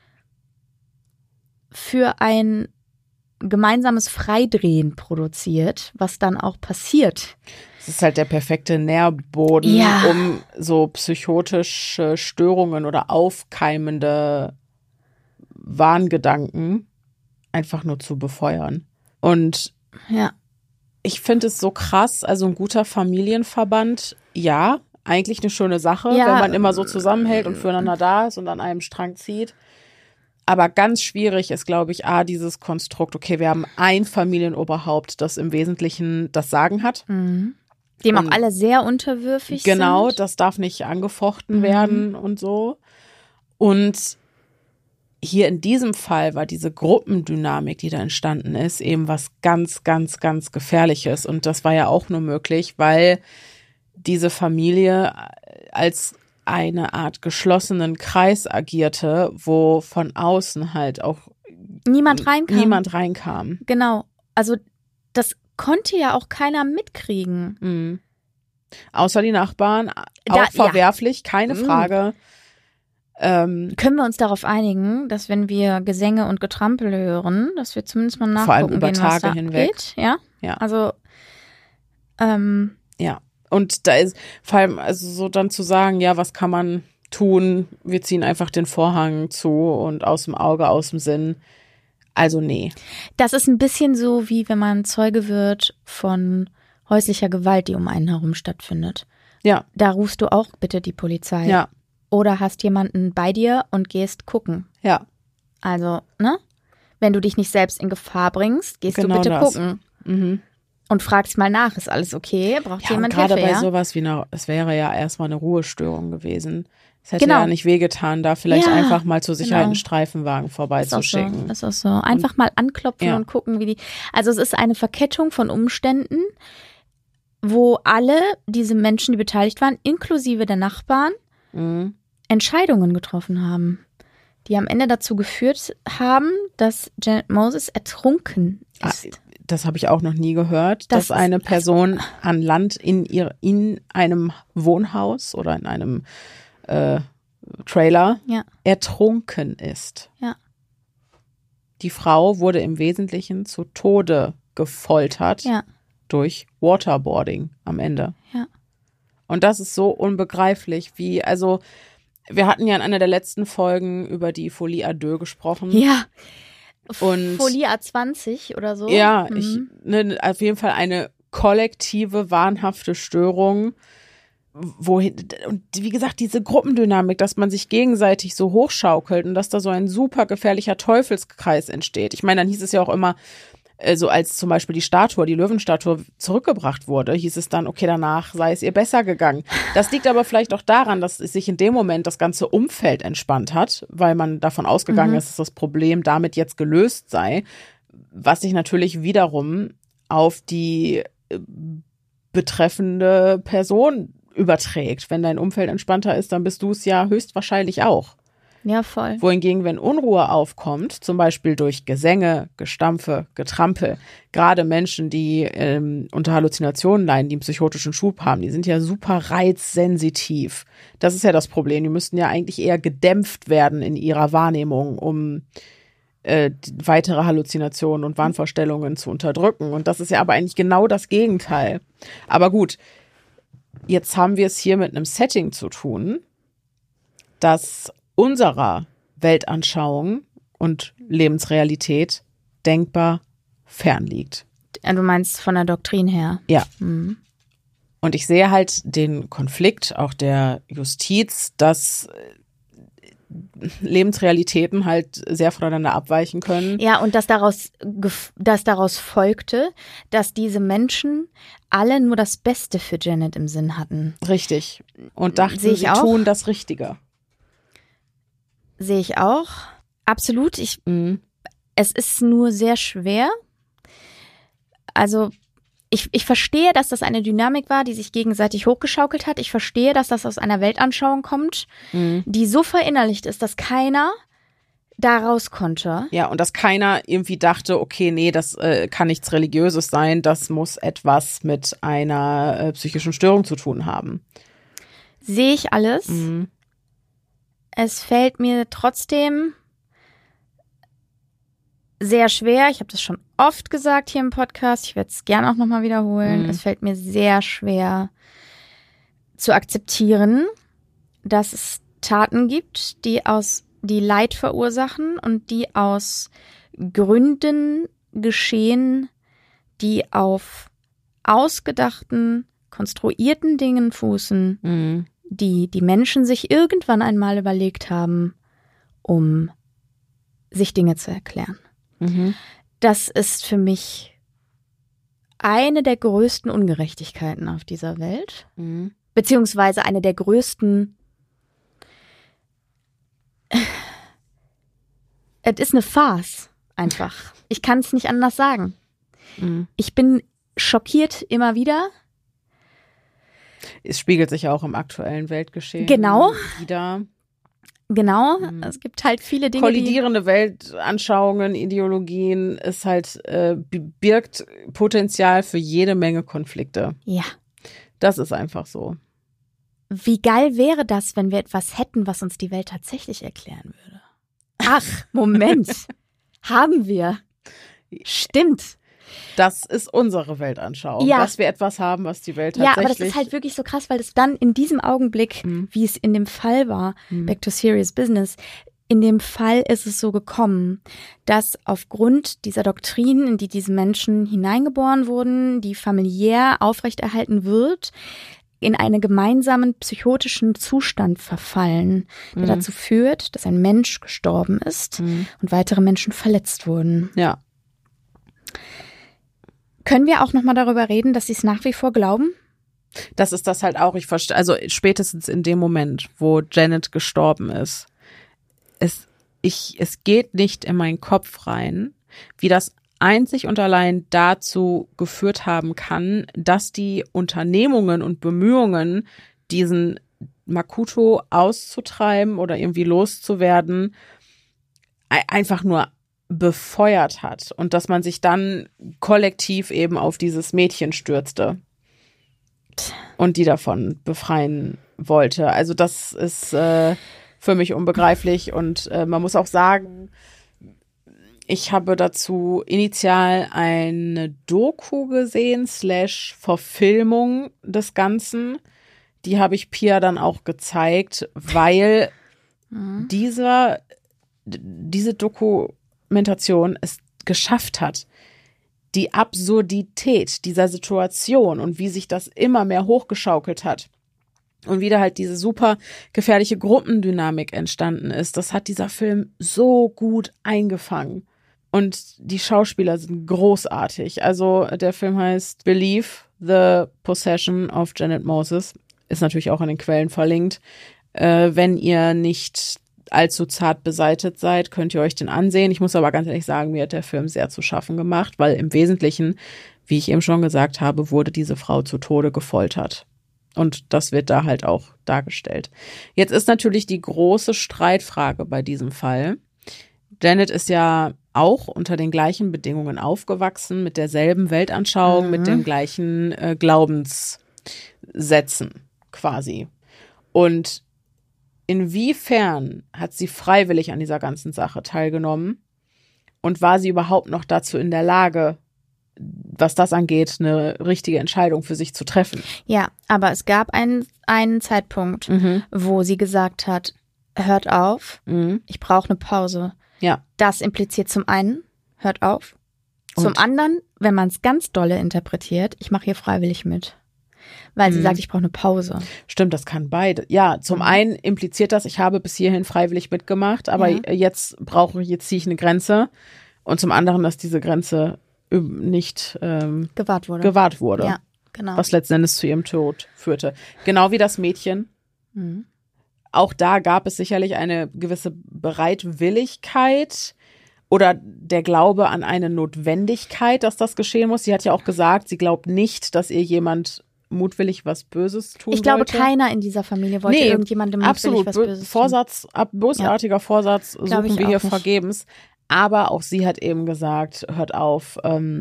für ein gemeinsames Freidrehen produziert, was dann auch passiert. Es ist halt der perfekte Nährboden, um so psychotische Störungen oder aufkeimende Wahngedanken einfach nur zu befeuern. Und ich finde es so krass, also ein guter Familienverband, ja, eigentlich eine schöne Sache, wenn man immer so zusammenhält und füreinander da ist und an einem Strang zieht. Aber ganz schwierig ist, glaube ich, dieses Konstrukt, okay, wir haben ein Familienoberhaupt, das im Wesentlichen das Sagen hat. Dem auch alle sehr unterwürfig sind. Genau, das darf nicht angefochten werden und so. Und hier in diesem Fall war diese Gruppendynamik, die da entstanden ist, eben was ganz, ganz, ganz Gefährliches. Und das war ja auch nur möglich, weil diese Familie als eine Art geschlossenen Kreis agierte, wo von außen halt auch niemand reinkam. Genau. Also das konnte ja auch keiner mitkriegen. Außer die Nachbarn. Auch verwerflich, keine Frage. Können wir uns darauf einigen, dass wenn wir Gesänge und Getrampel hören, dass wir zumindest mal nachgucken, vor allem über gehen, Tage was da hinweg. Geht? Ja. Also Ja, und da ist vor allem, also so dann zu sagen, ja, was kann man tun? Wir ziehen einfach den Vorhang zu und aus dem Auge, aus dem Sinn. Also nee. Das ist ein bisschen so, wie wenn man Zeuge wird von häuslicher Gewalt, die um einen herum stattfindet. Ja. Da rufst du auch bitte die Polizei. Ja. Oder hast jemanden bei dir und gehst gucken. Ja. Also, ne? Wenn du dich nicht selbst in Gefahr bringst, gehst Genau du bitte das. gucken. Mhm. Und fragst mal nach, ist alles okay? Braucht Ja, jemand gerade Hilfe? bei Ja? sowas wie es wäre ja erstmal eine Ruhestörung gewesen. Es hätte Genau. ja nicht wehgetan, da vielleicht Ja, einfach mal zur Sicherheit genau. einen Streifenwagen vorbeizuschicken. Ist auch so. Einfach mal anklopfen ja. und gucken, wie die. Also es ist eine Verkettung von Umständen, wo alle diese Menschen, die beteiligt waren, inklusive der Nachbarn, Mhm. Entscheidungen getroffen haben, die am Ende dazu geführt haben, dass Janet Moses ertrunken ist. Das habe ich auch noch nie gehört, dass eine Person an Land in einem Wohnhaus oder in einem Trailer ertrunken ist. Ja. Die Frau wurde im Wesentlichen zu Tode gefoltert durch Waterboarding am Ende. Ja. Und das ist so unbegreiflich, also wir hatten ja in einer der letzten Folgen über die Folie à deux gesprochen. Ja. Und Folie A20 oder so. Ja, auf jeden Fall eine kollektive, wahnhafte Störung, und wie gesagt, diese Gruppendynamik, dass man sich gegenseitig so hochschaukelt und dass da so ein super gefährlicher Teufelskreis entsteht. Ich meine, dann hieß es ja auch immer, so als zum Beispiel die Löwenstatue zurückgebracht wurde, hieß es dann, okay, danach sei es ihr besser gegangen. Das liegt aber vielleicht auch daran, dass sich in dem Moment das ganze Umfeld entspannt hat, weil man davon ausgegangen ist, dass das Problem damit jetzt gelöst sei, was sich natürlich wiederum auf die betreffende Person überträgt. Wenn dein Umfeld entspannter ist, dann bist du es ja höchstwahrscheinlich auch. Ja, voll. Wohingegen, wenn Unruhe aufkommt, zum Beispiel durch Gesänge, Gestampfe, Getrampel, gerade Menschen, die unter Halluzinationen leiden, die einen psychotischen Schub haben, die sind ja super reizsensitiv. Das ist ja das Problem. Die müssten ja eigentlich eher gedämpft werden in ihrer Wahrnehmung, um weitere Halluzinationen und Wahnvorstellungen zu unterdrücken. Und das ist ja aber eigentlich genau das Gegenteil. Aber gut, jetzt haben wir es hier mit einem Setting zu tun, das unserer Weltanschauung und Lebensrealität denkbar fernliegt. Du meinst von der Doktrin her? Ja. Mhm. Und ich sehe halt den Konflikt auch der Justiz, dass Lebensrealitäten halt sehr voneinander abweichen können. Ja, und dass daraus folgte, dass diese Menschen alle nur das Beste für Janet im Sinn hatten. Richtig. Und dachten, sie tun das Richtige. Sehe ich auch. Absolut. Es ist nur sehr schwer. Also ich verstehe, dass das eine Dynamik war, die sich gegenseitig hochgeschaukelt hat. Ich verstehe, dass das aus einer Weltanschauung kommt, die so verinnerlicht ist, dass keiner da raus konnte. Ja, und dass keiner irgendwie dachte, okay, nee, das kann nichts Religiöses sein, das muss etwas mit einer psychischen Störung zu tun haben. Sehe ich alles. Es fällt mir trotzdem sehr schwer. Ich habe das schon oft gesagt hier im Podcast. Ich werde es gerne auch nochmal wiederholen. Es fällt mir sehr schwer zu akzeptieren, dass es Taten gibt, die Leid verursachen und die aus Gründen geschehen, die auf ausgedachten, konstruierten Dingen fußen, die Menschen sich irgendwann einmal überlegt haben, um sich Dinge zu erklären. Das ist für mich eine der größten Ungerechtigkeiten auf dieser Welt, beziehungsweise eine der größten. Es ist eine Farce, einfach. Ich kann es nicht anders sagen. Ich bin schockiert immer wieder. Es spiegelt sich auch im aktuellen Weltgeschehen Genau. wieder. Genau, es gibt halt viele Dinge, kollidierende Weltanschauungen, Ideologien, ist halt birgt Potenzial für jede Menge Konflikte. Ja. Das ist einfach so. Wie geil wäre das, wenn wir etwas hätten, was uns die Welt tatsächlich erklären würde? Ach, Moment. Haben wir. Stimmt. Das ist unsere Weltanschauung, dass wir etwas haben, was die Welt tatsächlich... Ja, aber das ist halt wirklich so krass, weil es dann in diesem Augenblick, wie es in dem Fall war, back to serious business, in dem Fall ist es so gekommen, dass aufgrund dieser Doktrinen, in die diese Menschen hineingeboren wurden, die familiär aufrechterhalten wird, in einen gemeinsamen psychotischen Zustand verfallen, der dazu führt, dass ein Mensch gestorben ist und weitere Menschen verletzt wurden. Ja. Können wir auch nochmal darüber reden, dass sie es nach wie vor glauben? Das ist das halt auch. Ich verstehe, also spätestens in dem Moment, wo Janet gestorben ist, es geht nicht in meinen Kopf rein, wie das einzig und allein dazu geführt haben kann, dass die Unternehmungen und Bemühungen, diesen Makoto auszutreiben oder irgendwie loszuwerden, einfach nur befeuert hat und dass man sich dann kollektiv eben auf dieses Mädchen stürzte und die davon befreien wollte. Also das ist für mich unbegreiflich und man muss auch sagen, ich habe dazu initial eine Doku gesehen, /Verfilmung des Ganzen. Die habe ich Pia dann auch gezeigt, weil diese Dokumentation es geschafft hat, die Absurdität dieser Situation und wie sich das immer mehr hochgeschaukelt hat und wieder halt diese super gefährliche Gruppendynamik entstanden ist. Das hat dieser Film so gut eingefangen. Und die Schauspieler sind großartig. Also der Film heißt Believe, The Possession of Janet Moses. Ist natürlich auch in den Quellen verlinkt. Wenn ihr nicht allzu zart beseitet seid, könnt ihr euch den ansehen. Ich muss aber ganz ehrlich sagen, mir hat der Film sehr zu schaffen gemacht, weil im Wesentlichen, wie ich eben schon gesagt habe, wurde diese Frau zu Tode gefoltert. Und das wird da halt auch dargestellt. Jetzt ist natürlich die große Streitfrage bei diesem Fall. Janet ist ja auch unter den gleichen Bedingungen aufgewachsen, mit derselben Weltanschauung, mit den gleichen Glaubenssätzen quasi. Und inwiefern hat sie freiwillig an dieser ganzen Sache teilgenommen? Und war sie überhaupt noch dazu in der Lage, was das angeht, eine richtige Entscheidung für sich zu treffen? Ja, aber es gab einen Zeitpunkt, wo sie gesagt hat, hört auf, ich brauche eine Pause. Ja. Das impliziert zum einen, hört auf. Zum anderen, wenn man es ganz dolle interpretiert, ich mache hier freiwillig mit. Weil sie sagt, ich brauche eine Pause. Stimmt, das kann beide. Ja, zum einen impliziert das, ich habe bis hierhin freiwillig mitgemacht, aber jetzt ziehe ich eine Grenze. Und zum anderen, dass diese Grenze nicht gewahrt wurde. Ja, genau. Was letzten Endes zu ihrem Tod führte. Genau wie das Mädchen. Auch da gab es sicherlich eine gewisse Bereitwilligkeit oder der Glaube an eine Notwendigkeit, dass das geschehen muss. Sie hat ja auch gesagt, sie glaubt nicht, dass ihr jemand mutwillig was Böses tun wollte. Ich glaube, keiner in dieser Familie wollte irgendjemandem mutwillig was Böses tun. Bösartiger Vorsatz suchen wir hier vergebens. Aber auch sie hat eben gesagt, hört auf,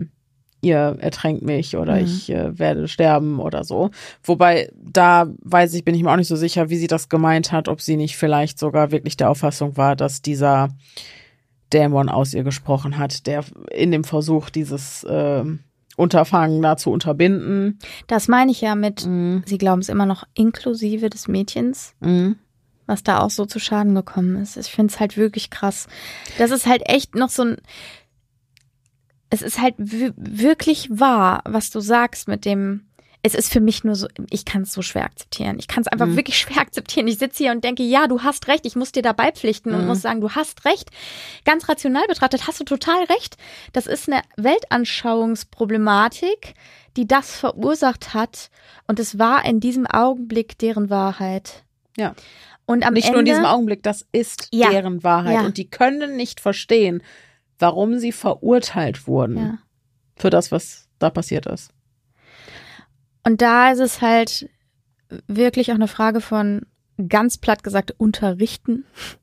ihr ertränkt mich oder ich werde sterben oder so. Wobei, da bin ich mir auch nicht so sicher, wie sie das gemeint hat, ob sie nicht vielleicht sogar wirklich der Auffassung war, dass dieser Dämon aus ihr gesprochen hat, der in dem Versuch, dieses Unterfangen da zu unterbinden. Das meine ich ja mit, sie glauben es immer noch inklusive des Mädchens. Was da auch so zu Schaden gekommen ist. Ich finde es halt wirklich krass. Das ist halt echt noch so ein, es ist halt wirklich wahr, was du sagst mit dem, es ist für mich nur so, ich kann es so schwer akzeptieren. Ich kann es einfach wirklich schwer akzeptieren. Ich sitze hier und denke, ja, du hast recht, ich muss dir da beipflichten und muss sagen, du hast recht. Ganz rational betrachtet hast du total recht. Das ist eine Weltanschauungsproblematik, die das verursacht hat und es war in diesem Augenblick deren Wahrheit. Ja. Und am Nicht Ende, nur in diesem Augenblick, das ist deren Wahrheit. Ja. Und die können nicht verstehen, warum sie verurteilt wurden für das, was da passiert ist. Und da ist es halt wirklich auch eine Frage von, ganz platt gesagt, unterrichten.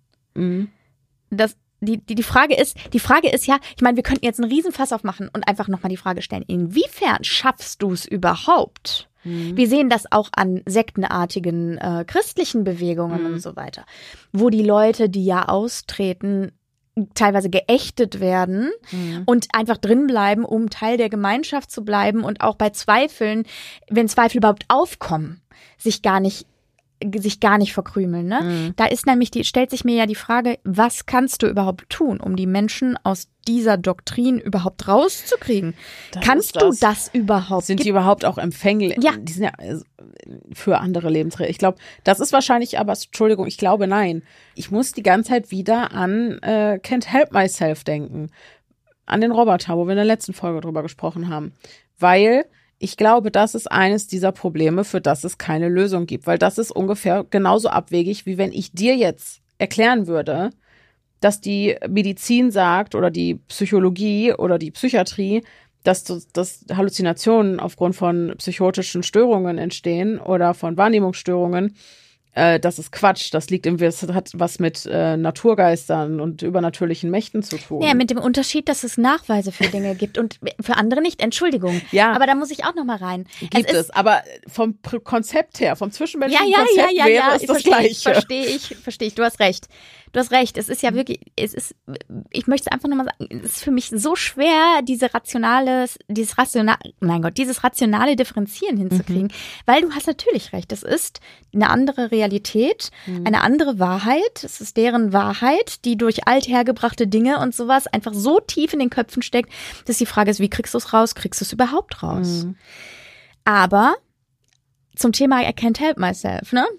Die Frage ist ja, ich meine, wir könnten jetzt einen Riesenfass aufmachen und einfach nochmal die Frage stellen, inwiefern schaffst du es überhaupt? Wir sehen das auch an sektenartigen christlichen Bewegungen und so weiter, wo die Leute, die ja austreten, teilweise geächtet werden und einfach drin bleiben, um Teil der Gemeinschaft zu bleiben und auch bei Zweifeln, wenn Zweifel überhaupt aufkommen, sich gar nicht verkrümeln. Ne? Da ist nämlich stellt sich mir ja die Frage, was kannst du überhaupt tun, um die Menschen aus dieser Doktrin überhaupt rauszukriegen? Kannst du das überhaupt? Sind die überhaupt auch empfänglich? Ja. Die sind ja für andere Lebensrechte. Ich glaube, das ist wahrscheinlich aber, Entschuldigung, ich glaube, nein. Ich muss die ganze Zeit wieder an Can't Help Myself denken. An den Roboter, wo wir in der letzten Folge drüber gesprochen haben. Weil ich glaube, das ist eines dieser Probleme, für das es keine Lösung gibt. Weil das ist ungefähr genauso abwegig, wie wenn ich dir jetzt erklären würde, dass die Medizin sagt oder die Psychologie oder die Psychiatrie, dass Halluzinationen aufgrund von psychotischen Störungen entstehen oder von Wahrnehmungsstörungen. Das ist Quatsch. Das hat was mit Naturgeistern und übernatürlichen Mächten zu tun. Ja, mit dem Unterschied, dass es Nachweise für Dinge gibt und für andere nicht. Entschuldigung. Ja. Aber da muss ich auch noch mal rein. Gibt es. Aber vom Konzept her, vom zwischenmenschlichen Konzept wäre es das Gleiche. Verstehe ich. Du hast recht. Es ist ja wirklich, ich möchte es einfach nochmal sagen, es ist für mich so schwer, dieses rationale Differenzieren hinzukriegen, weil du hast natürlich recht. Es ist eine andere Realität, eine andere Wahrheit. Es ist deren Wahrheit, die durch althergebrachte Dinge und sowas einfach so tief in den Köpfen steckt, dass die Frage ist, wie kriegst du es raus? Kriegst du es überhaupt raus? Aber zum Thema I can't help myself, ne?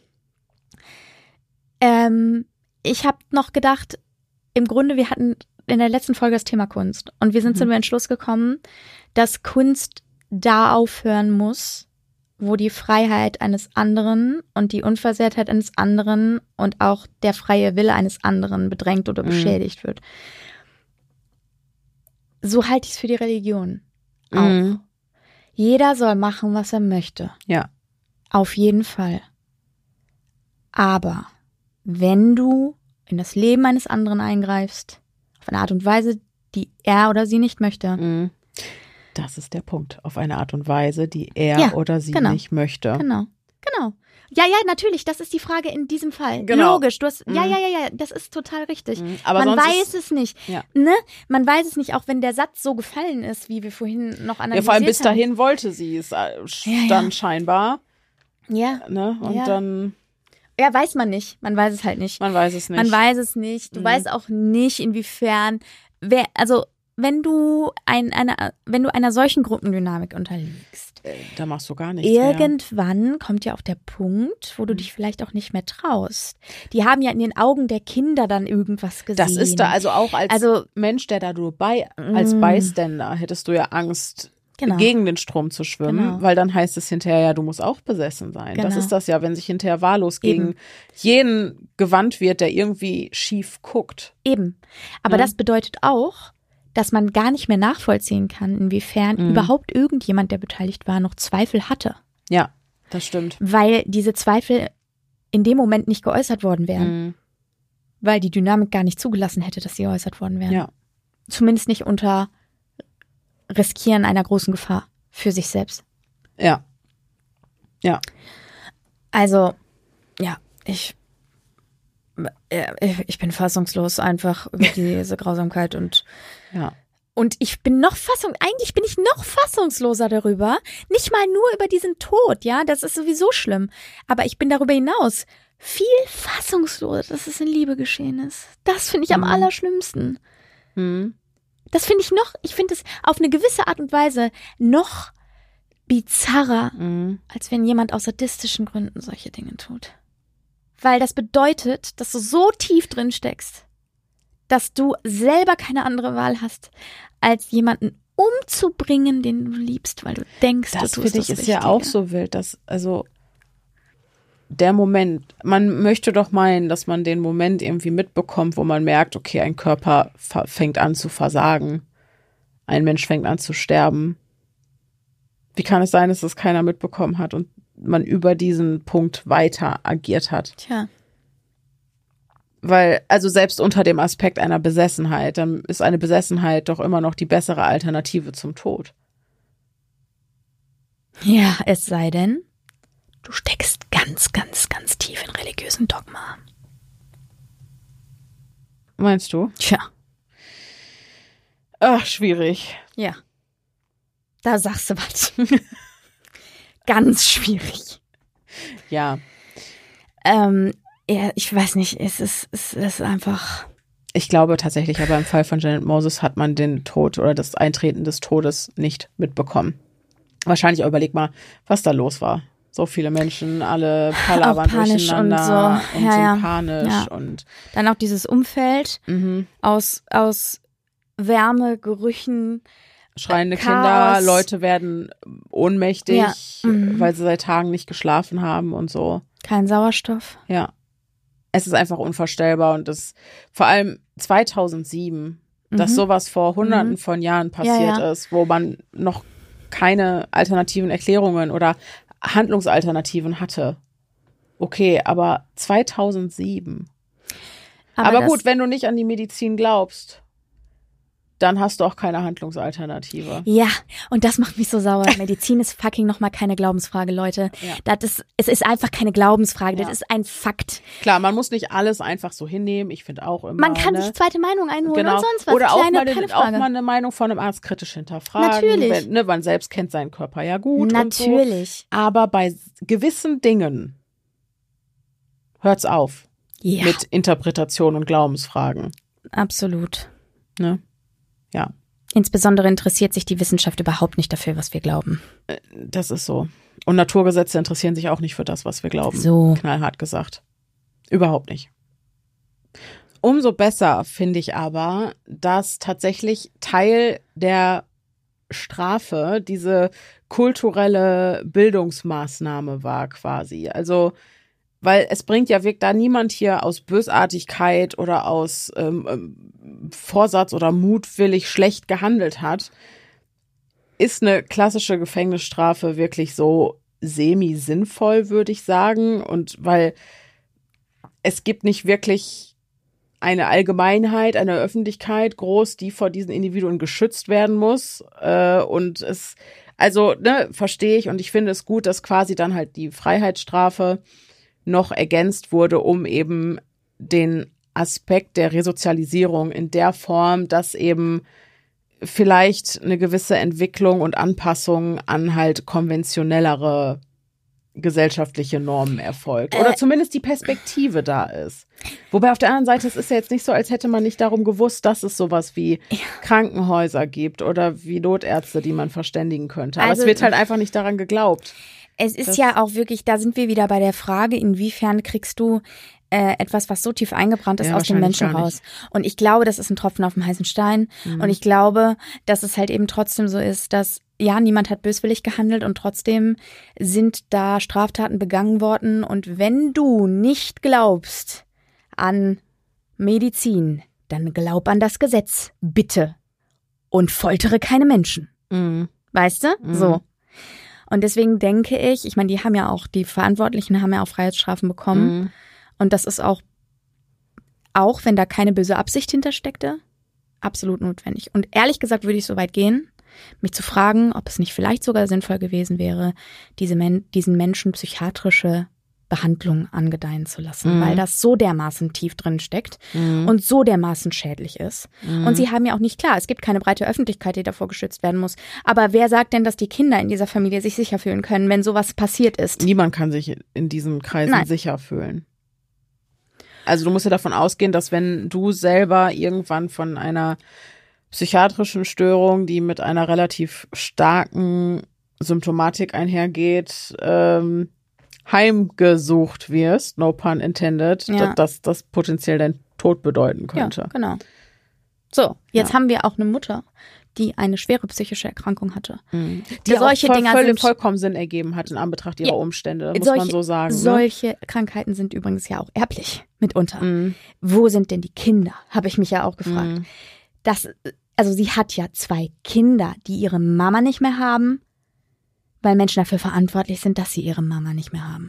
Ich habe noch gedacht, im Grunde, wir hatten in der letzten Folge das Thema Kunst und wir sind zu dem Entschluss gekommen, dass Kunst da aufhören muss, wo die Freiheit eines anderen und die Unversehrtheit eines anderen und auch der freie Wille eines anderen bedrängt oder beschädigt wird. So halte ich es für die Religion auch. Jeder soll machen, was er möchte. Ja. Auf jeden Fall. Aber wenn du in das Leben eines anderen eingreifst, auf eine Art und Weise, die er oder sie nicht möchte. Das ist der Punkt. Auf eine Art und Weise, die er oder sie nicht möchte. Genau. Ja, natürlich, das ist die Frage in diesem Fall. Genau. Logisch, du hast, ja, das ist total richtig. Aber man weiß es nicht. Ja. Ne? Man weiß es nicht, auch wenn der Satz so gefallen ist, wie wir vorhin noch analysiert haben. Ja, vor allem bis dahin wollte sie es dann scheinbar. Ja. Ne? Und dann... Ja, weiß man nicht. Man weiß es halt nicht. Man weiß es nicht. Man weiß es nicht. Du weißt auch nicht, inwiefern, wenn du einer solchen Gruppendynamik unterliegst. Da machst du gar nichts Irgendwann kommt ja auch der Punkt, wo du dich vielleicht auch nicht mehr traust. Die haben ja in den Augen der Kinder dann irgendwas gesehen. Das ist da also auch als Mensch, der da als Bystander, hättest du ja Angst, gegen den Strom zu schwimmen, weil dann heißt es hinterher, ja, du musst auch besessen sein. Das ist das ja, wenn sich hinterher wahllos gegen jeden gewandt wird, der irgendwie schief guckt. Eben. Aber das bedeutet auch, dass man gar nicht mehr nachvollziehen kann, inwiefern überhaupt irgendjemand, der beteiligt war, noch Zweifel hatte. Ja, das stimmt. Weil diese Zweifel in dem Moment nicht geäußert worden wären. Weil die Dynamik gar nicht zugelassen hätte, dass sie geäußert worden wären. Ja. Zumindest nicht unter Riskieren einer großen Gefahr für sich selbst. Ja. Ja. Also, ja, ich bin fassungslos einfach über diese Grausamkeit und ich bin eigentlich bin ich noch fassungsloser darüber, nicht mal nur über diesen Tod, ja, das ist sowieso schlimm, aber ich bin darüber hinaus viel fassungsloser, dass es in Liebe geschehen ist. Das finde ich am allerschlimmsten. Das finde ich finde es auf eine gewisse Art und Weise noch bizarrer, als wenn jemand aus sadistischen Gründen solche Dinge tut. Weil das bedeutet, dass du so tief drin steckst, dass du selber keine andere Wahl hast, als jemanden umzubringen, den du liebst, weil du denkst, du tust das Richtige. Das finde ich ist ja auch so wild, dass, der Moment, man möchte doch meinen, dass man den Moment irgendwie mitbekommt, wo man merkt, okay, ein Körper fängt an zu versagen, ein Mensch fängt an zu sterben. Wie kann es sein, dass das keiner mitbekommen hat und man über diesen Punkt weiter agiert hat? Tja. Weil, selbst unter dem Aspekt einer Besessenheit, dann ist eine Besessenheit doch immer noch die bessere Alternative zum Tod. Ja, es sei denn, du steckst ganz, ganz, ganz tief in religiösen Dogma. Meinst du? Tja. Ach, schwierig. Ja. Da sagst du was. Ganz schwierig. Ja. Ja, ich weiß nicht, es ist einfach... Ich glaube tatsächlich, aber im Fall von Janet Moses hat man den Tod oder das Eintreten des Todes nicht mitbekommen. Wahrscheinlich, überleg mal, was da los war. So viele Menschen, alle palavern durcheinander und so panisch. Ja. Und dann auch dieses Umfeld aus Wärme, Gerüchen, schreiende Chaos. Kinder, Leute werden ohnmächtig, weil sie seit Tagen nicht geschlafen haben und so. Kein Sauerstoff. Ja. Es ist einfach unvorstellbar und das vor allem 2007, dass sowas vor Hunderten von Jahren passiert ist, wo man noch keine alternativen Erklärungen oder Handlungsalternativen hatte. Okay, aber 2007. Aber gut, wenn du nicht an die Medizin glaubst, dann hast du auch keine Handlungsalternative. Ja, und das macht mich so sauer. Medizin ist fucking nochmal keine Glaubensfrage, Leute. Ja. Es ist einfach keine Glaubensfrage, das ist ein Fakt. Klar, man muss nicht alles einfach so hinnehmen. Ich finde auch immer. Man kann sich zweite Meinung einholen und sonst was. Oder auch mal eine Meinung von einem Arzt kritisch hinterfragen. Natürlich. Man selbst kennt seinen Körper ja gut. Natürlich. Und so. Aber bei gewissen Dingen hört's auf mit Interpretation und Glaubensfragen. Absolut. Ne? Ja. Insbesondere interessiert sich die Wissenschaft überhaupt nicht dafür, was wir glauben. Das ist so. Und Naturgesetze interessieren sich auch nicht für das, was wir glauben. So. Knallhart gesagt. Überhaupt nicht. Umso besser finde ich aber, dass tatsächlich Teil der Strafe diese kulturelle Bildungsmaßnahme war quasi. Also, weil es bringt ja wirklich da niemand hier aus Bösartigkeit oder aus Vorsatz oder mutwillig schlecht gehandelt hat, ist eine klassische Gefängnisstrafe wirklich so semi-sinnvoll, würde ich sagen. Und weil es gibt nicht wirklich eine Allgemeinheit, eine Öffentlichkeit groß, die vor diesen Individuen geschützt werden muss. Und es, also, verstehe ich und ich finde es gut, dass quasi dann halt die Freiheitsstrafe noch ergänzt wurde, um eben den Aspekt der Resozialisierung in der Form, dass eben vielleicht eine gewisse Entwicklung und Anpassung an halt konventionellere gesellschaftliche Normen erfolgt. Oder zumindest die Perspektive da ist. Wobei auf der anderen Seite, es ist ja jetzt nicht so, als hätte man nicht darum gewusst, dass es sowas wie Krankenhäuser gibt oder wie Notärzte, die man verständigen könnte. Aber es wird halt einfach nicht daran geglaubt. Es ist ja auch wirklich, da sind wir wieder bei der Frage, inwiefern kriegst du etwas, was so tief eingebrannt ist, aus dem Menschen raus. Und ich glaube, das ist ein Tropfen auf dem heißen Stein. Und ich glaube, dass es halt eben trotzdem so ist, dass ja, niemand hat böswillig gehandelt und trotzdem sind da Straftaten begangen worden. Und wenn du nicht glaubst an Medizin, dann glaub an das Gesetz, bitte. Und foltere keine Menschen. Weißt du? So. Und deswegen denke ich meine, die Verantwortlichen haben ja auch Freiheitsstrafen bekommen. Und das ist auch wenn da keine böse Absicht hintersteckte, absolut notwendig. Und ehrlich gesagt würde ich so weit gehen, mich zu fragen, ob es nicht vielleicht sogar sinnvoll gewesen wäre, diesen Menschen psychiatrische Behandlung angedeihen zu lassen, weil das so dermaßen tief drin steckt und so dermaßen schädlich ist. Und sie haben ja auch nicht, klar, es gibt keine breite Öffentlichkeit, die davor geschützt werden muss. Aber wer sagt denn, dass die Kinder in dieser Familie sich sicher fühlen können, wenn sowas passiert ist? Niemand kann sich in diesen Kreisen sicher fühlen. Also du musst ja davon ausgehen, dass wenn du selber irgendwann von einer psychiatrischen Störung, die mit einer relativ starken Symptomatik einhergeht, heimgesucht wirst, no pun intended, dass das potenziell dein Tod bedeuten könnte. Ja, genau. So, jetzt haben wir auch eine Mutter, die eine schwere psychische Erkrankung hatte. Die solche Dinge vollkommen Sinn ergeben hat in Anbetracht ihrer Umstände, muss man so sagen. Solche Krankheiten sind übrigens ja auch erblich mitunter. Wo sind denn die Kinder? Habe ich mich ja auch gefragt. Also sie hat ja 2 Kinder, die ihre Mama nicht mehr haben, weil Menschen dafür verantwortlich sind, dass sie ihre Mama nicht mehr haben.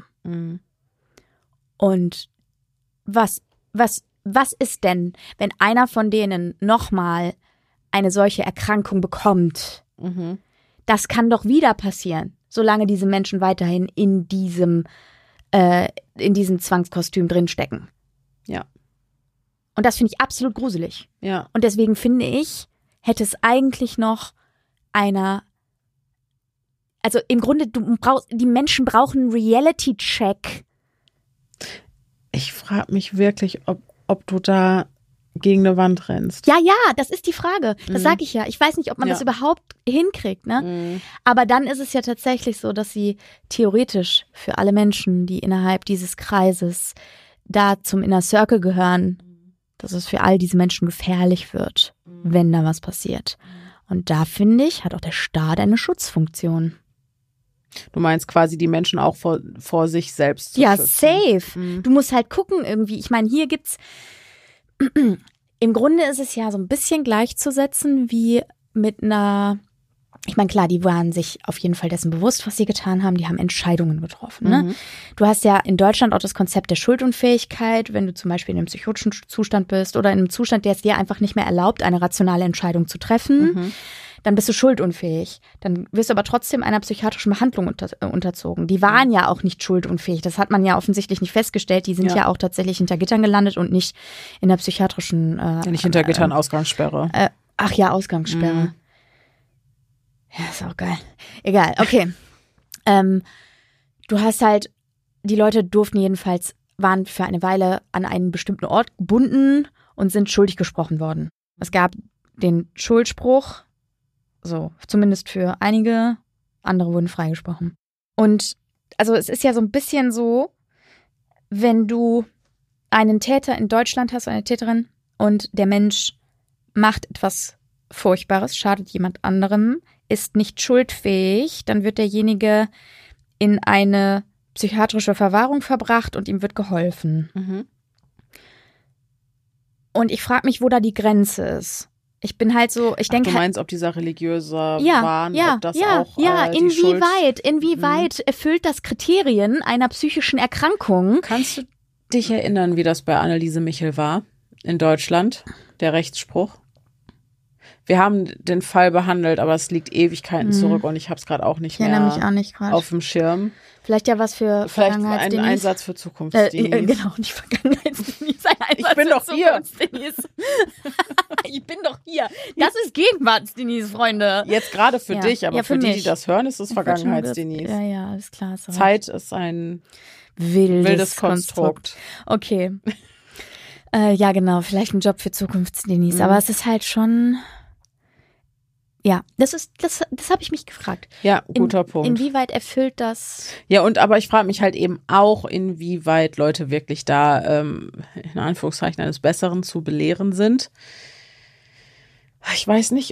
Und was ist denn, wenn einer von denen nochmal eine solche Erkrankung bekommt? Das kann doch wieder passieren, solange diese Menschen weiterhin in diesem Zwangskostüm drinstecken. Ja. Und das finde ich absolut gruselig. Ja. Und deswegen finde ich, hätte es eigentlich noch also im Grunde, die Menschen brauchen einen Reality-Check. Ich frage mich wirklich, ob du da gegen eine Wand rennst. Ja, das ist die Frage. Das sage ich ja. Ich weiß nicht, ob man das überhaupt hinkriegt, ne? Aber dann ist es ja tatsächlich so, dass sie theoretisch für alle Menschen, die innerhalb dieses Kreises da zum Inner Circle gehören, dass es für all diese Menschen gefährlich wird, wenn da was passiert. Und da, finde ich, hat auch der Staat eine Schutzfunktion. Du meinst quasi die Menschen auch vor sich selbst zu schützen. Safe. Du musst halt gucken irgendwie. Ich meine, hier gibt's im Grunde ist es ja so ein bisschen gleichzusetzen wie mit einer, ich meine, klar, die waren sich auf jeden Fall dessen bewusst, was sie getan haben. Die haben Entscheidungen getroffen. Ne? Du hast ja in Deutschland auch das Konzept der Schuldunfähigkeit, wenn du zum Beispiel in einem psychotischen Zustand bist oder in einem Zustand, der es dir einfach nicht mehr erlaubt, eine rationale Entscheidung zu treffen. Dann bist du schuldunfähig. Dann wirst du aber trotzdem einer psychiatrischen Behandlung unterzogen. Die waren ja auch nicht schuldunfähig. Das hat man ja offensichtlich nicht festgestellt. Die sind ja auch tatsächlich hinter Gittern gelandet und nicht in der psychiatrischen nicht hinter Gittern, Ausgangssperre. Ausgangssperre. Ja, ist auch geil. Egal, okay. Du hast halt, die Leute waren für eine Weile an einen bestimmten Ort gebunden und sind schuldig gesprochen worden. Es gab den Schuldspruch, so, zumindest für einige, andere wurden freigesprochen. Und also es ist ja so ein bisschen so, wenn du einen Täter in Deutschland hast, eine Täterin, und der Mensch macht etwas Furchtbares, schadet jemand anderem, ist nicht schuldfähig, dann wird derjenige in eine psychiatrische Verwahrung verbracht und ihm wird geholfen. Und ich frage mich, wo da die Grenze ist. Ich bin halt so, ich denke. Du meinst, ob dieser religiöser Wahn, ob das auch inwieweit erfüllt das Kriterien einer psychischen Erkrankung? Kannst du dich erinnern, wie das bei Anneliese Michel war in Deutschland, der Rechtsspruch? Wir haben den Fall behandelt, aber es liegt Ewigkeiten zurück und ich habe es gerade auch nicht mehr mich auch nicht auf dem Schirm. Vielleicht ja was für Vielleicht ein Einsatz für Zukunftsdenise. Genau, nicht Vergangenheitsdenise, ein Einsatz ich bin doch hier. Ich bin doch hier. Das ist Gegenwartsdenise, Freunde. Jetzt gerade für dich, aber für die das hören, ist es Vergangenheitsdenise. Ja, alles klar. Sorry. Zeit ist ein wildes Konstrukt. Okay. Ja, genau, vielleicht ein Job für Zukunftsdenise. Aber es ist halt schon. Ja, das habe ich mich gefragt. Ja, guter Punkt. Inwieweit erfüllt das? Ja, aber ich frage mich halt eben auch, inwieweit Leute wirklich da, in Anführungszeichen, eines Besseren zu belehren sind. Ich weiß nicht,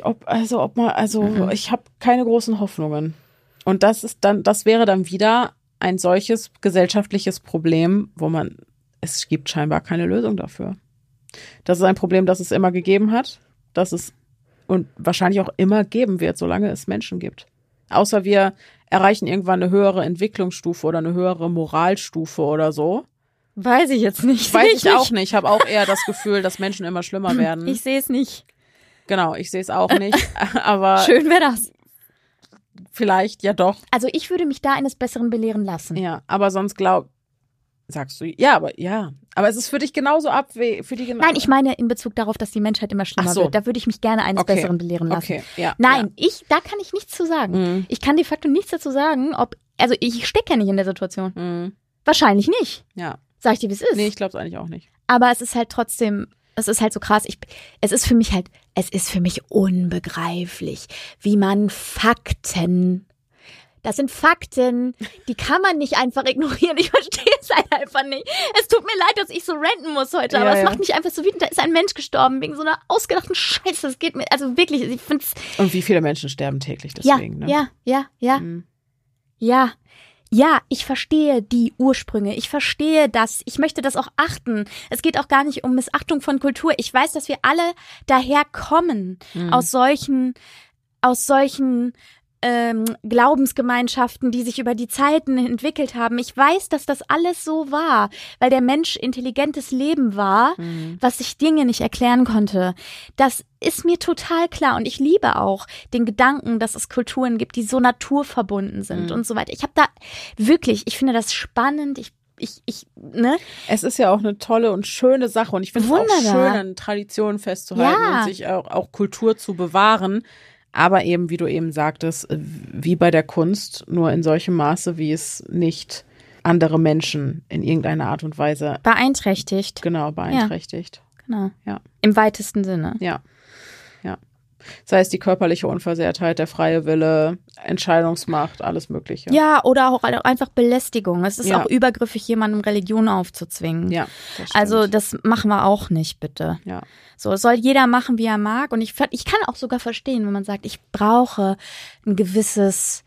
ich habe keine großen Hoffnungen. Und das wäre dann wieder ein solches gesellschaftliches Problem, es gibt scheinbar keine Lösung dafür. Das ist ein Problem, das es immer gegeben hat, und wahrscheinlich auch immer geben wird, solange es Menschen gibt. Außer wir erreichen irgendwann eine höhere Entwicklungsstufe oder eine höhere Moralstufe oder so. Weiß ich jetzt nicht. Weiß ich auch nicht. Ich habe auch eher das Gefühl, dass Menschen immer schlimmer werden. Ich sehe es nicht. Genau, ich sehe es auch nicht. Aber schön wäre das. Vielleicht ja doch. Also ich würde mich da eines Besseren belehren lassen. Ja, aber sonst sagst du, ja, aber es ist für dich genauso für die Nein, ich meine in Bezug darauf, dass die Menschheit immer schlimmer wird. Da würde ich mich gerne eines Besseren belehren lassen. Okay, ja. Nein, da kann ich nichts zu sagen. Ich kann de facto nichts dazu sagen, ich stecke ja nicht in der Situation. Wahrscheinlich nicht. Ja. Sag ich dir, wie es ist. Nee, ich glaube es eigentlich auch nicht. Aber es ist halt trotzdem, es ist halt so krass. Es ist für mich unbegreiflich, wie man das sind Fakten, die kann man nicht einfach ignorieren. Ich verstehe es halt einfach nicht. Es tut mir leid, dass ich so ranten muss heute, aber es macht mich einfach so wütend. Da ist ein Mensch gestorben wegen so einer ausgedachten Scheiße. Das geht mir, also wirklich, ich finde es. Und wie viele Menschen sterben täglich deswegen, ne? Ja. Ja, ich verstehe die Ursprünge. Ich verstehe das. Ich möchte das auch achten. Es geht auch gar nicht um Missachtung von Kultur. Ich weiß, dass wir alle daher kommen aus solchen Glaubensgemeinschaften, die sich über die Zeiten entwickelt haben. Ich weiß, dass das alles so war, weil der Mensch intelligentes Leben war, was sich Dinge nicht erklären konnte. Das ist mir total klar und ich liebe auch den Gedanken, dass es Kulturen gibt, die so naturverbunden sind und so weiter. Ich finde das spannend. ne? Es ist ja auch eine tolle und schöne Sache und ich finde es auch schön, an Traditionen festzuhalten und sich auch Kultur zu bewahren. Aber eben, wie du eben sagtest, wie bei der Kunst, nur in solchem Maße, wie es nicht andere Menschen in irgendeiner Art und Weise beeinträchtigt. Genau, beeinträchtigt. Ja, genau. Ja. Im weitesten Sinne. Ja. Sei es die körperliche Unversehrtheit, der freie Wille, Entscheidungsmacht, alles Mögliche. Ja, oder auch einfach Belästigung. Es ist auch übergriffig, jemandem Religion aufzuzwingen. Ja, das stimmt. Also das machen wir auch nicht, bitte. Ja. So, es soll jeder machen, wie er mag. Und ich kann auch sogar verstehen, wenn man sagt, ich brauche ein gewisses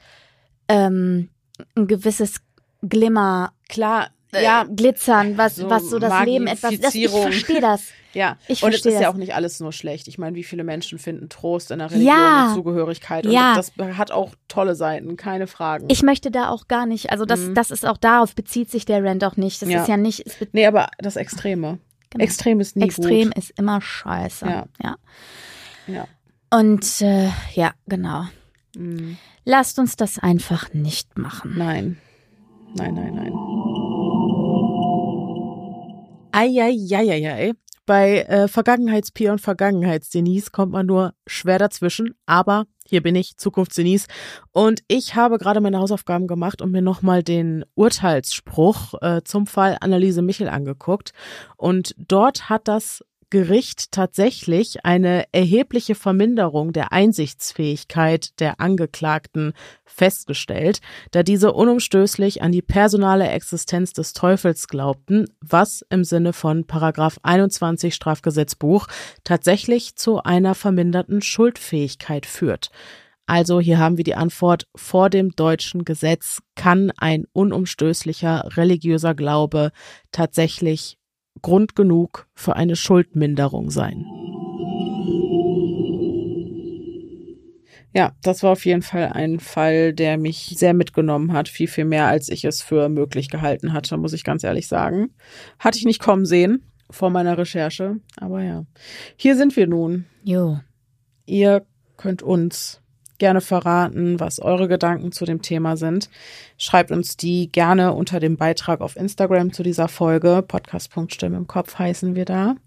Glimmer. Klar, Glitzern, was so das Leben etwas. Ich verstehe das. Ja, und es ist ja auch nicht alles nur schlecht. Ich meine, wie viele Menschen finden Trost in der Religion und Zugehörigkeit. Und das hat auch tolle Seiten, keine Fragen. Ich möchte da auch gar nicht, also das ist auch, darauf bezieht sich der Rant auch nicht. Das ist ja nicht. Nee, aber das Extreme. Genau. Extrem ist nie Extrem gut. Ist immer scheiße. Ja. Und genau. Lasst uns das einfach nicht machen. Nein. Eieieiei. Bei Vergangenheits-Pia und Vergangenheits-Denise kommt man nur schwer dazwischen, aber hier bin ich, Zukunfts-Denise, und ich habe gerade meine Hausaufgaben gemacht und mir nochmal den Urteilsspruch zum Fall Anneliese Michel angeguckt, und dort hat das Gericht tatsächlich eine erhebliche Verminderung der Einsichtsfähigkeit der Angeklagten festgestellt, da diese unumstößlich an die personale Existenz des Teufels glaubten, was im Sinne von Paragraph 21 Strafgesetzbuch tatsächlich zu einer verminderten Schuldfähigkeit führt. Also hier haben wir die Antwort: Vor dem deutschen Gesetz kann ein unumstößlicher religiöser Glaube tatsächlich Grund genug für eine Schuldminderung sein. Ja, das war auf jeden Fall ein Fall, der mich sehr mitgenommen hat. Viel, viel mehr, als ich es für möglich gehalten hatte, muss ich ganz ehrlich sagen. Hatte ich nicht kommen sehen vor meiner Recherche. Aber ja, hier sind wir nun. Jo. Ihr könnt uns gerne verraten, was eure Gedanken zu dem Thema sind. Schreibt uns die gerne unter dem Beitrag auf Instagram zu dieser Folge. Podcast.Stimme im Kopf heißen wir da.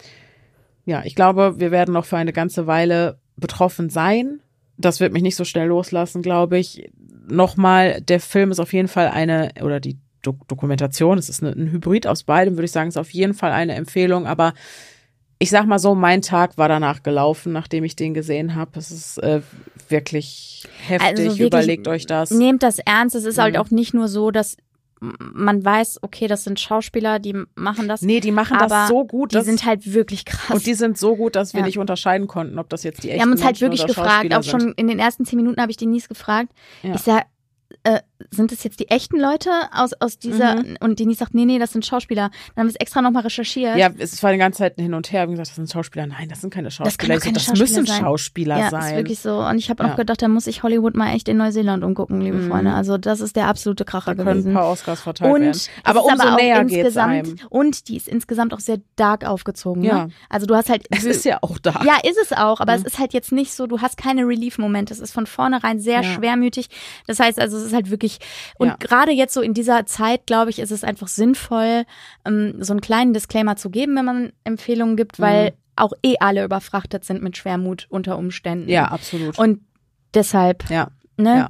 Ja, ich glaube, wir werden noch für eine ganze Weile betroffen sein. Das wird mich nicht so schnell loslassen, glaube ich. Nochmal, der Film ist auf jeden Fall oder die Dokumentation, es ist ein Hybrid aus beidem, würde ich sagen, ist auf jeden Fall eine Empfehlung, aber ich sag mal so, mein Tag war danach gelaufen, nachdem ich den gesehen habe. Es ist wirklich heftig. Also wirklich, überlegt euch das. Nehmt das ernst. Es ist halt auch nicht nur so, dass man weiß, okay, das sind Schauspieler, die machen das. Nee, die machen das so gut. Die sind halt wirklich krass. Und die sind so gut, dass wir nicht unterscheiden konnten, ob das jetzt die echten Wir haben uns halt Menschen wirklich gefragt, auch schon in den ersten 10 Minuten habe ich Denise gefragt. Ja. Ich sag, sind das jetzt die echten Leute aus dieser, und Denise sagt, nee, das sind Schauspieler. Dann haben wir es extra nochmal recherchiert. Ja, es war die ganze Zeit hin und her. Wir haben gesagt, das sind Schauspieler. Nein, das sind keine Schauspieler. Das müssen Schauspieler sein. Ja, das ist wirklich so. Und ich habe auch gedacht, da muss sich Hollywood mal echt in Neuseeland umgucken, liebe Freunde. Also das ist der absolute Kracher gewesen. Können ein paar Oscars verteilt werden. Aber umso näher geht's einem. Und die ist insgesamt auch sehr dark aufgezogen. Ja. Ne? Also du hast halt... Es ist ja auch dark. Ja, ist es auch. Aber es ist halt jetzt nicht so, du hast keine Relief-Momente. Es ist von vornherein sehr schwermütig. Das heißt also, es ist halt wirklich... Und gerade jetzt so in dieser Zeit, glaube ich, ist es einfach sinnvoll, so einen kleinen Disclaimer zu geben, wenn man Empfehlungen gibt, weil auch alle überfrachtet sind mit Schwermut unter Umständen. Ja, absolut. Und deshalb, ne?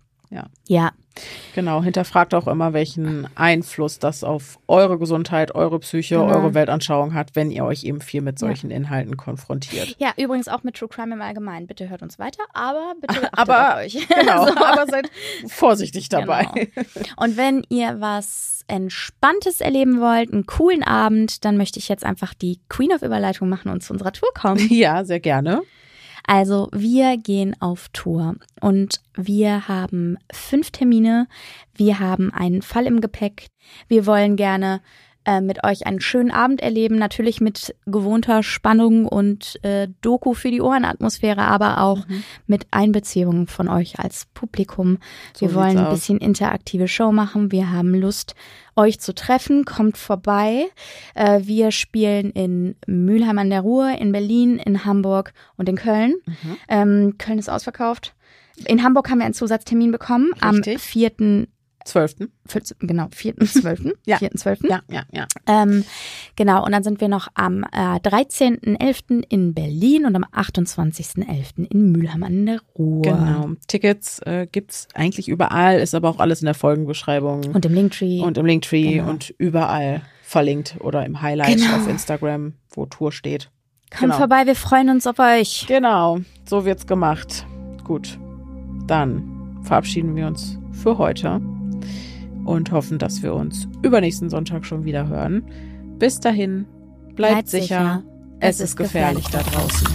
Ja. Genau, hinterfragt auch immer, welchen Einfluss das auf eure Gesundheit, eure Psyche, eure Weltanschauung hat, wenn ihr euch eben viel mit solchen Inhalten konfrontiert. Ja, übrigens auch mit True Crime im Allgemeinen. Bitte hört uns weiter, aber bitte achtet auf euch. Genau, aber seid vorsichtig dabei. Genau. Und wenn ihr was Entspanntes erleben wollt, einen coolen Abend, dann möchte ich jetzt einfach die Queen of Überleitung machen und zu unserer Tour kommen. Ja, sehr gerne. Also wir gehen auf Tour und wir haben 5 Termine, wir haben einen Fall im Gepäck, wir wollen gerne mit euch einen schönen Abend erleben, natürlich mit gewohnter Spannung und Doku für die Ohrenatmosphäre, aber auch mit Einbeziehung von euch als Publikum. Wir wollen ein bisschen interaktive Show machen, wir haben Lust, euch zu treffen, kommt vorbei. Wir spielen in Mülheim an der Ruhr, in Berlin, in Hamburg und in Köln. Köln ist ausverkauft. In Hamburg haben wir einen Zusatztermin bekommen am 4. 12. Genau, 4.12. Ja. 4.12. Ja. Genau, und dann sind wir noch am 13.11. in Berlin und am 28.11. in Mülheim an der Ruhr. Genau. Tickets gibt's eigentlich überall, ist aber auch alles in der Folgenbeschreibung. Und im Linktree. Genau. Und überall verlinkt oder im Highlight auf Instagram, wo Tour steht. Kommt vorbei, wir freuen uns auf euch. Genau, so wird's gemacht. Gut, dann verabschieden wir uns für heute und hoffen, dass wir uns übernächsten Sonntag schon wieder hören. Bis dahin, bleibt sicher. Es ist gefährlich da draußen.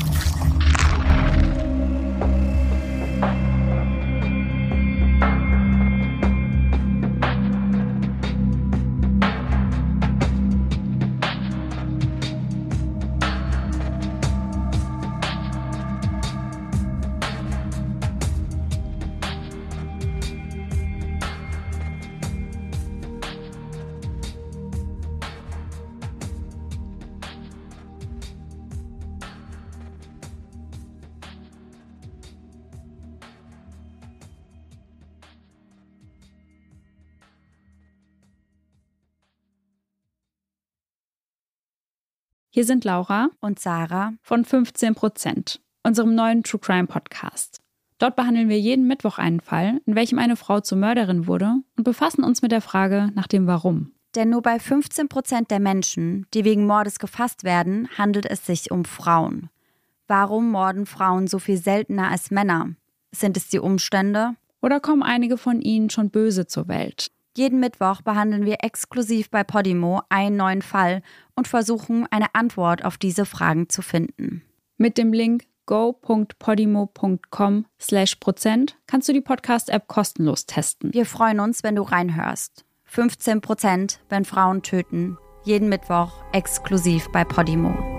Hier sind Laura und Sarah von 15%, unserem neuen True Crime Podcast. Dort behandeln wir jeden Mittwoch einen Fall, in welchem eine Frau zur Mörderin wurde und befassen uns mit der Frage nach dem Warum. Denn nur bei 15% der Menschen, die wegen Mordes gefasst werden, handelt es sich um Frauen. Warum morden Frauen so viel seltener als Männer? Sind es die Umstände? Oder kommen einige von ihnen schon böse zur Welt? Jeden Mittwoch behandeln wir exklusiv bei Podimo einen neuen Fall und versuchen, eine Antwort auf diese Fragen zu finden. Mit dem Link go.podimo.com/% kannst du die Podcast-App kostenlos testen. Wir freuen uns, wenn du reinhörst. 15%, wenn Frauen töten. Jeden Mittwoch exklusiv bei Podimo.